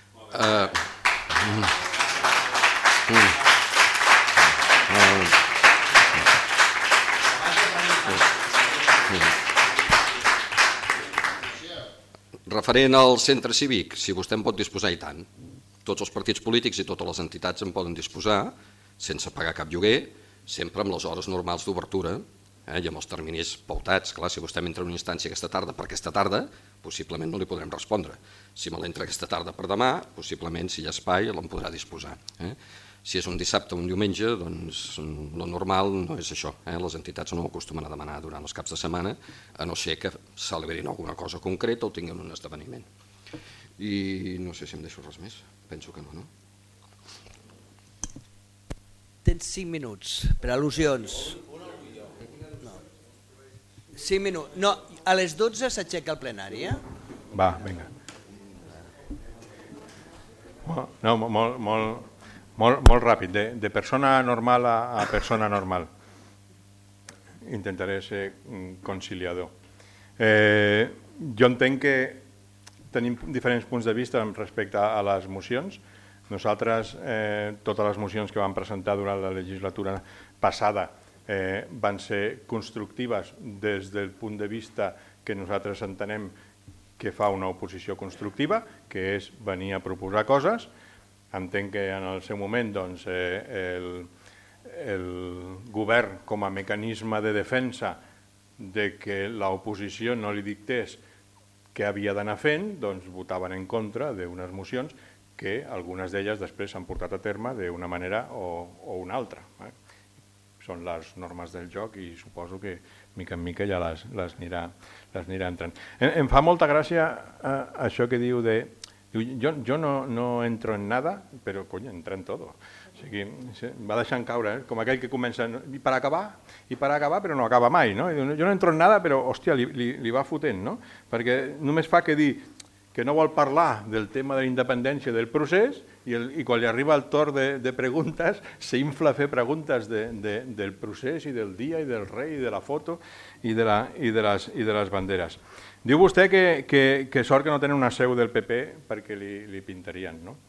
Referent al centre cívic, si vostè en pot disposar, i tant. Tots els partits polítics i totes les entitats en poden disposar, sense pagar cap lloguer, sempre amb les hores normals d'obertura i amb els terminis pautats. Clar, si vostè m'entra en una instància aquesta tarda per aquesta tarda, possiblement no li podrem respondre. Si me l'entra aquesta tarda per demà, possiblement, si hi ha espai, l'en podrà disposar. Si és un dissabte o un diumenge, doncs lo normal no és això. Les entitats no ho acostumen a demanar durant els caps de setmana, a no ser que celebrin alguna cosa concreta o tinguin un esdeveniment. I no sé si em deixo res més. Penso que no? Tens 5 minuts per al·lusions. 5 minuts. No, a les 12 s'aixeca el plenari, Va, vinga. No, molt ràpid, de persona normal a persona normal. Intentaré ser conciliador. Jo entenc que tenim diferents punts de vista respecte a les mocions. Nosaltres, totes les mocions que vam presentar durant la legislatura passada van ser constructives des del punt de vista que nosaltres entenem que fa una oposició constructiva, que és venir a proposar coses. Entenc que en el seu moment el govern, com a mecanisme de defensa de que l'oposició no li dictés què havia d'anar fent, doncs votaven en contra d'unes mocions que algunes d'elles després s'han portat a terme d'una manera o una altra. són les normes del joc i suposo que mica en mica ja les anirà entrant. Em fa molta gràcia això que diu de... Jo no entro en nada, però coño, entro en todo. O sigui, va deixant caure, com aquell que comença i per acabar, però no acaba mai. No? Jo no entro en nada, però hòstia, li va fotent, no? Perquè només fa que dir que no vol parlar del tema de la independència del procés i quan li arriba el torn de preguntes s'infla a fer preguntes del procés i del dia i del rei i de la foto i de les banderes. Diu vostè que sort que no tenen una seu del PP perquè li pintarien, no?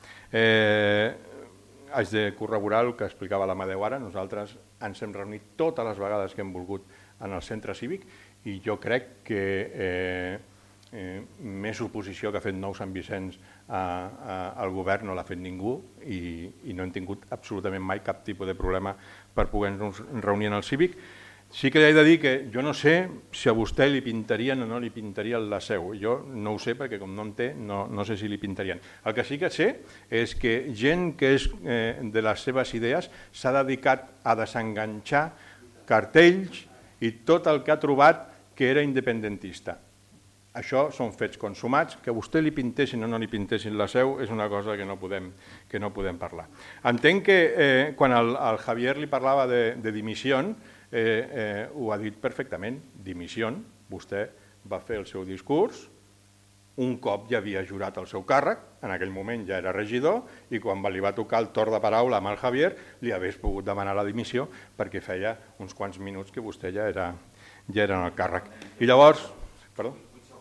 Haig de corroborar el que explicava l'Amadeu ara. Nosaltres ens hem reunit totes les vegades que hem volgut en el centre cívic i jo crec que més oposició que ha fet Nou Sant Vicenç al govern no l'ha fet ningú i no hem tingut absolutament mai cap tipus de problema per poder-nos reunir en el cívic. Sí que he de dir que jo no sé si a vostè li pintarien o no li pintarien la seu. Jo no ho sé perquè com no en té no sé si li pintarien. El que sí que sé és que gent que és de les seves idees s'ha dedicat a desenganxar cartells i tot el que ha trobat que era independentista. Això són fets consumats, que a vostè li pintessin o no li pintessin la seu és una cosa que no podem parlar. Entenc que quan el Javier li parlava de dimissió, ho ha dit perfectament, dimissió, vostè va fer el seu discurs, un cop ja havia jurat el seu càrrec, en aquell moment ja era regidor, i quan li va tocar el torn de paraula amb el Javier li hagués pogut demanar la dimissió perquè feia uns quants minuts que vostè ja era en el càrrec. I llavors... Perdó?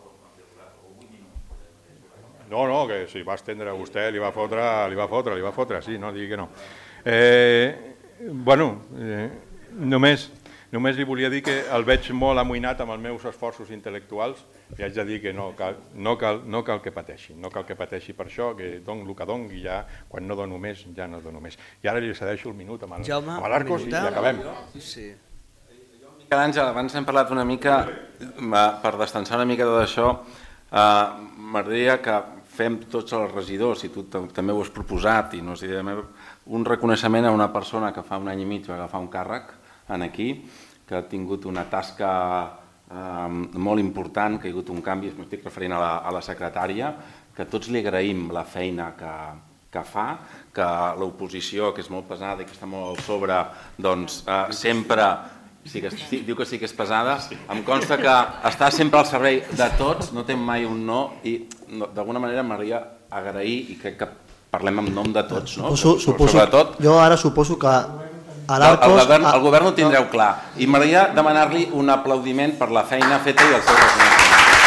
No, que si va estendre a vostè li va fotre, sí, no digui que no. Bueno, només li volia dir que el veig molt amoïnat amb els meus esforços intel·lectuals i haig de dir que no cal que pateixi per això, que dono el que dono i ja quan no dono més ja no dono més. I ara li cedeixo el minut amb l'Arcos i acabem. Miquel Àngel, abans hem parlat una mica, per destensar una mica tot això, m'agradaria que fem tots els regidors, i tu també ho has proposat, i un reconeixement a una persona que fa un any i mig va agafar un càrrec aquí, que ha tingut una tasca molt important, que hi ha hagut un canvi, m'estic referint a la secretària, que tots li agraïm la feina que fa, que l'oposició, que és molt pesada i que està molt al sobre, doncs sempre... Diu que sí que és pesada, em consta que està sempre al servei de tots, no té mai un no, i d'alguna manera m'agradaria agrair, i crec que parlem en nom de tots, no? Jo ara suposo que a l'Arcos... El govern ho tindreu clar, i m'agradaria demanar-li un aplaudiment per la feina feta i el seu reconeixement.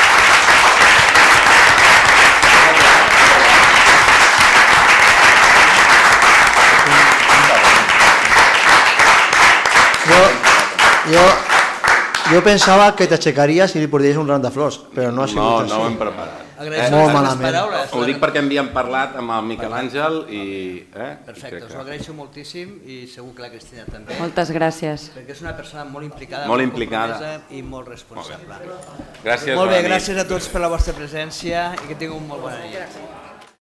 Jo pensava que t'aixecaries i li portaries un ram de flors, però no ha sigut així. No ho hem preparat. Molt malament. Ho dic perquè havíem parlat amb el Miquel Àngel i... Perfecte, us ho agraeixo moltíssim i segur que la Cristina també. Moltes gràcies. Perquè és una persona molt implicada, molt compromesa i molt responsable. Gràcies. Molt bé, gràcies a tots per la vostra presència i que tingueu un molt bon any.